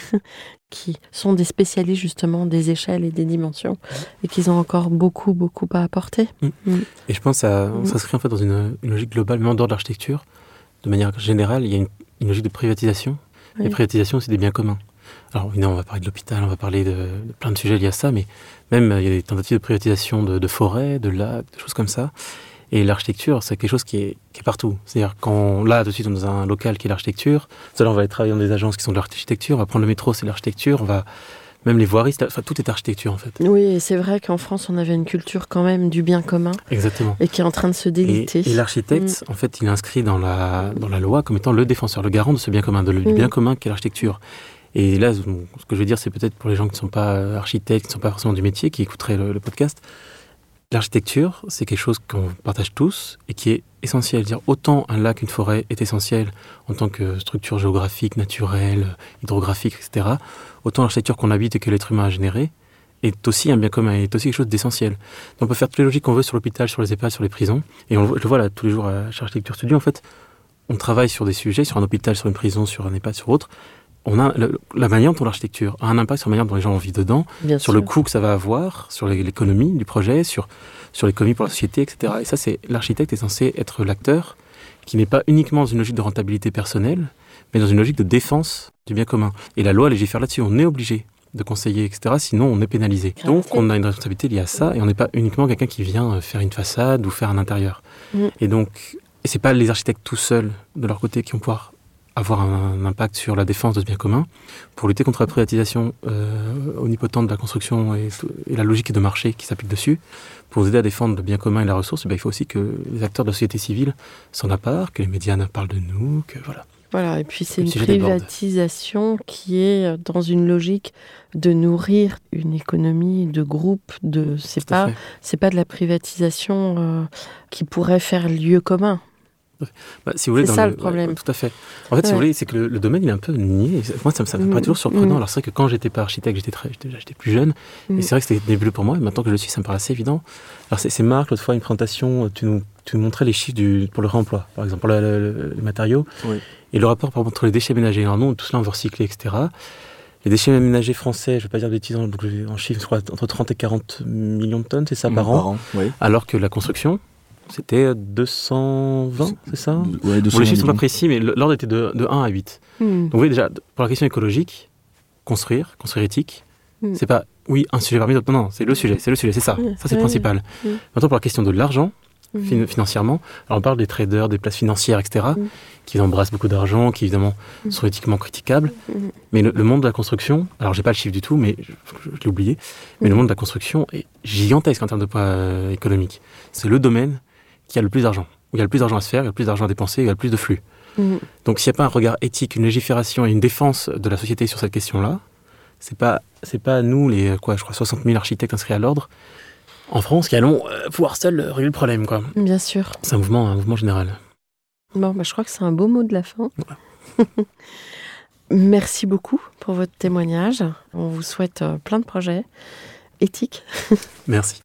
qui sont des spécialistes justement des échelles et des dimensions, et qu'ils ont encore beaucoup, beaucoup à apporter.
Et je pense que ça s'inscrit en fait dans une logique globale, même en dehors de l'architecture. De manière générale, il y a une logique de privatisation. Et privatisation aussi des biens communs. Alors évidemment, on va parler de l'hôpital, on va parler de plein de sujets liés à ça, mais même il y a des tentatives de privatisation de forêts, de lacs, de choses comme ça. Et l'architecture, c'est quelque chose qui est partout. C'est-à-dire là, tout de suite, on est dans un local qui est l'architecture. Tout à l'heure, on va aller travailler dans des agences qui sont de l'architecture. On va prendre le métro, c'est l'architecture. Même les voiries, tout est architecture en fait.
Oui, et c'est vrai qu'en France, on avait une culture quand même du bien commun.
Exactement.
Et qui est en train de se déliter.
Et l'architecte, en fait, il est inscrit dans la loi comme étant le défenseur, le garant de ce bien commun, du bien commun qu'est l'architecture. Et là, ce que je veux dire, c'est peut-être pour les gens qui ne sont pas architectes, qui ne sont pas forcément du métier, qui écouteraient le podcast. L'architecture, c'est quelque chose qu'on partage tous et qui est essentiel. Dire autant un lac, une forêt est essentiel en tant que structure géographique, naturelle, hydrographique, etc. Autant l'architecture qu'on habite et que l'être humain a générée est aussi un bien commun, est aussi quelque chose d'essentiel. Donc on peut faire toutes les logiques qu'on veut sur l'hôpital, sur les EHPAD, sur les prisons. Et je le vois là tous les jours chez Architecture Studio. En fait, on travaille sur des sujets, sur un hôpital, sur une prison, sur un EHPAD, sur autre. On a la manière dont l'architecture a un impact sur la manière dont les gens vivent dedans, sur le coût que ça va avoir, sur l'économie du projet, sur l'économie pour la société, etc. Et ça, l'architecte est censé être l'acteur qui n'est pas uniquement dans une logique de rentabilité personnelle, mais dans une logique de défense du bien commun. Et la loi légifère là-dessus, on est obligé de conseiller, etc. Sinon, on est pénalisé. Donc, on a une responsabilité liée à ça, et on n'est pas uniquement quelqu'un qui vient faire une façade ou faire un intérieur. Et c'est pas les architectes tout seuls, de leur côté, qui vont pouvoir avoir un impact sur la défense de ce bien commun. Pour lutter contre la privatisation omnipotente de la construction et la logique de marché qui s'applique dessus, pour nous aider à défendre le bien commun et la ressource, il faut aussi que les acteurs de la société civile s'en emparent, que les médias parlent de nous, que voilà.
Voilà, et puis c'est une privatisation qui est dans une logique de nourrir une économie de groupe. C'est pas de la privatisation qui pourrait faire lieu commun.
Si vous voulez,
c'est ça le problème.
Tout à fait. En fait, si vous voulez, c'est que le domaine il est un peu nié. Moi, ça me paraît toujours surprenant. Alors c'est vrai que quand j'étais pas architecte, j'étais plus jeune, et c'est vrai que c'était nébuleux pour moi. Et maintenant que je le suis, ça me paraît assez évident. Alors c'est Marc, l'autre fois, une présentation, tu nous montrais les chiffres pour le réemploi, par exemple, pour les matériaux, et le rapport par exemple, entre les déchets ménagers. Alors nous, tout cela on veut recycler, etc. Les déchets ménagers français, je ne vais pas dire de bêtises, en chiffres, je crois, entre 30 et 40 millions de tonnes, c'est ça, par an. Alors que la construction, c'était 220, c'est ça?
Ouais, 220
bon, les chiffres ne sont pas précis, mais l'ordre était de 1 à 8. Donc vous voyez déjà, pour la question écologique, construire éthique, c'est pas, un sujet parmi d'autres. Non, c'est le sujet, c'est ça. Ça, c'est le principal. Maintenant, pour la question de l'argent, financièrement, alors on parle des traders, des places financières, etc., qui embrassent beaucoup d'argent, qui évidemment sont éthiquement critiquables. Mais le monde de la construction, alors j'ai pas le chiffre du tout, mais je l'ai oublié, mais le monde de la construction est gigantesque en termes de poids économique. C'est le domaine qui a le plus d'argent, où il y a le plus d'argent à se faire, il y a le plus d'argent à dépenser, il y a le plus de flux. Donc s'il n'y a pas un regard éthique, une légifération et une défense de la société sur cette question-là, c'est pas nous, les 60 000 architectes inscrits à l'ordre, en France, qui allons pouvoir seuls régler le problème, quoi.
Bien sûr.
C'est un mouvement général.
Bon, je crois que c'est un beau mot de la fin. Ouais. Merci beaucoup pour votre témoignage. On vous souhaite plein de projets éthiques.
Merci.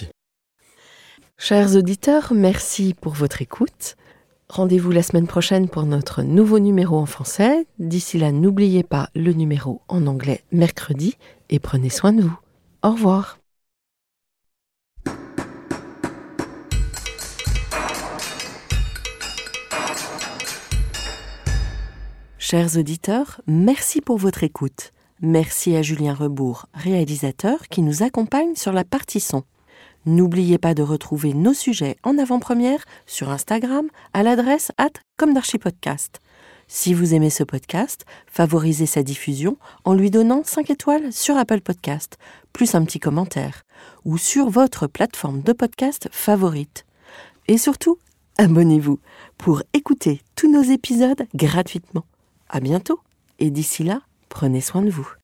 Chers auditeurs, merci pour votre écoute. Rendez-vous la semaine prochaine pour notre nouveau numéro en français. D'ici là, n'oubliez pas le numéro en anglais mercredi et prenez soin de vous. Au revoir. Chers auditeurs, merci pour votre écoute. Merci à Julien Rebourg, réalisateur, qui nous accompagne sur la partie son. N'oubliez pas de retrouver nos sujets en avant-première sur Instagram à l'adresse @comdarchipodcast. Si vous aimez ce podcast, favorisez sa diffusion en lui donnant 5 étoiles sur Apple Podcast, plus un petit commentaire, ou sur votre plateforme de podcast favorite. Et surtout, abonnez-vous pour écouter tous nos épisodes gratuitement. À bientôt. Et d'ici là, prenez soin de vous.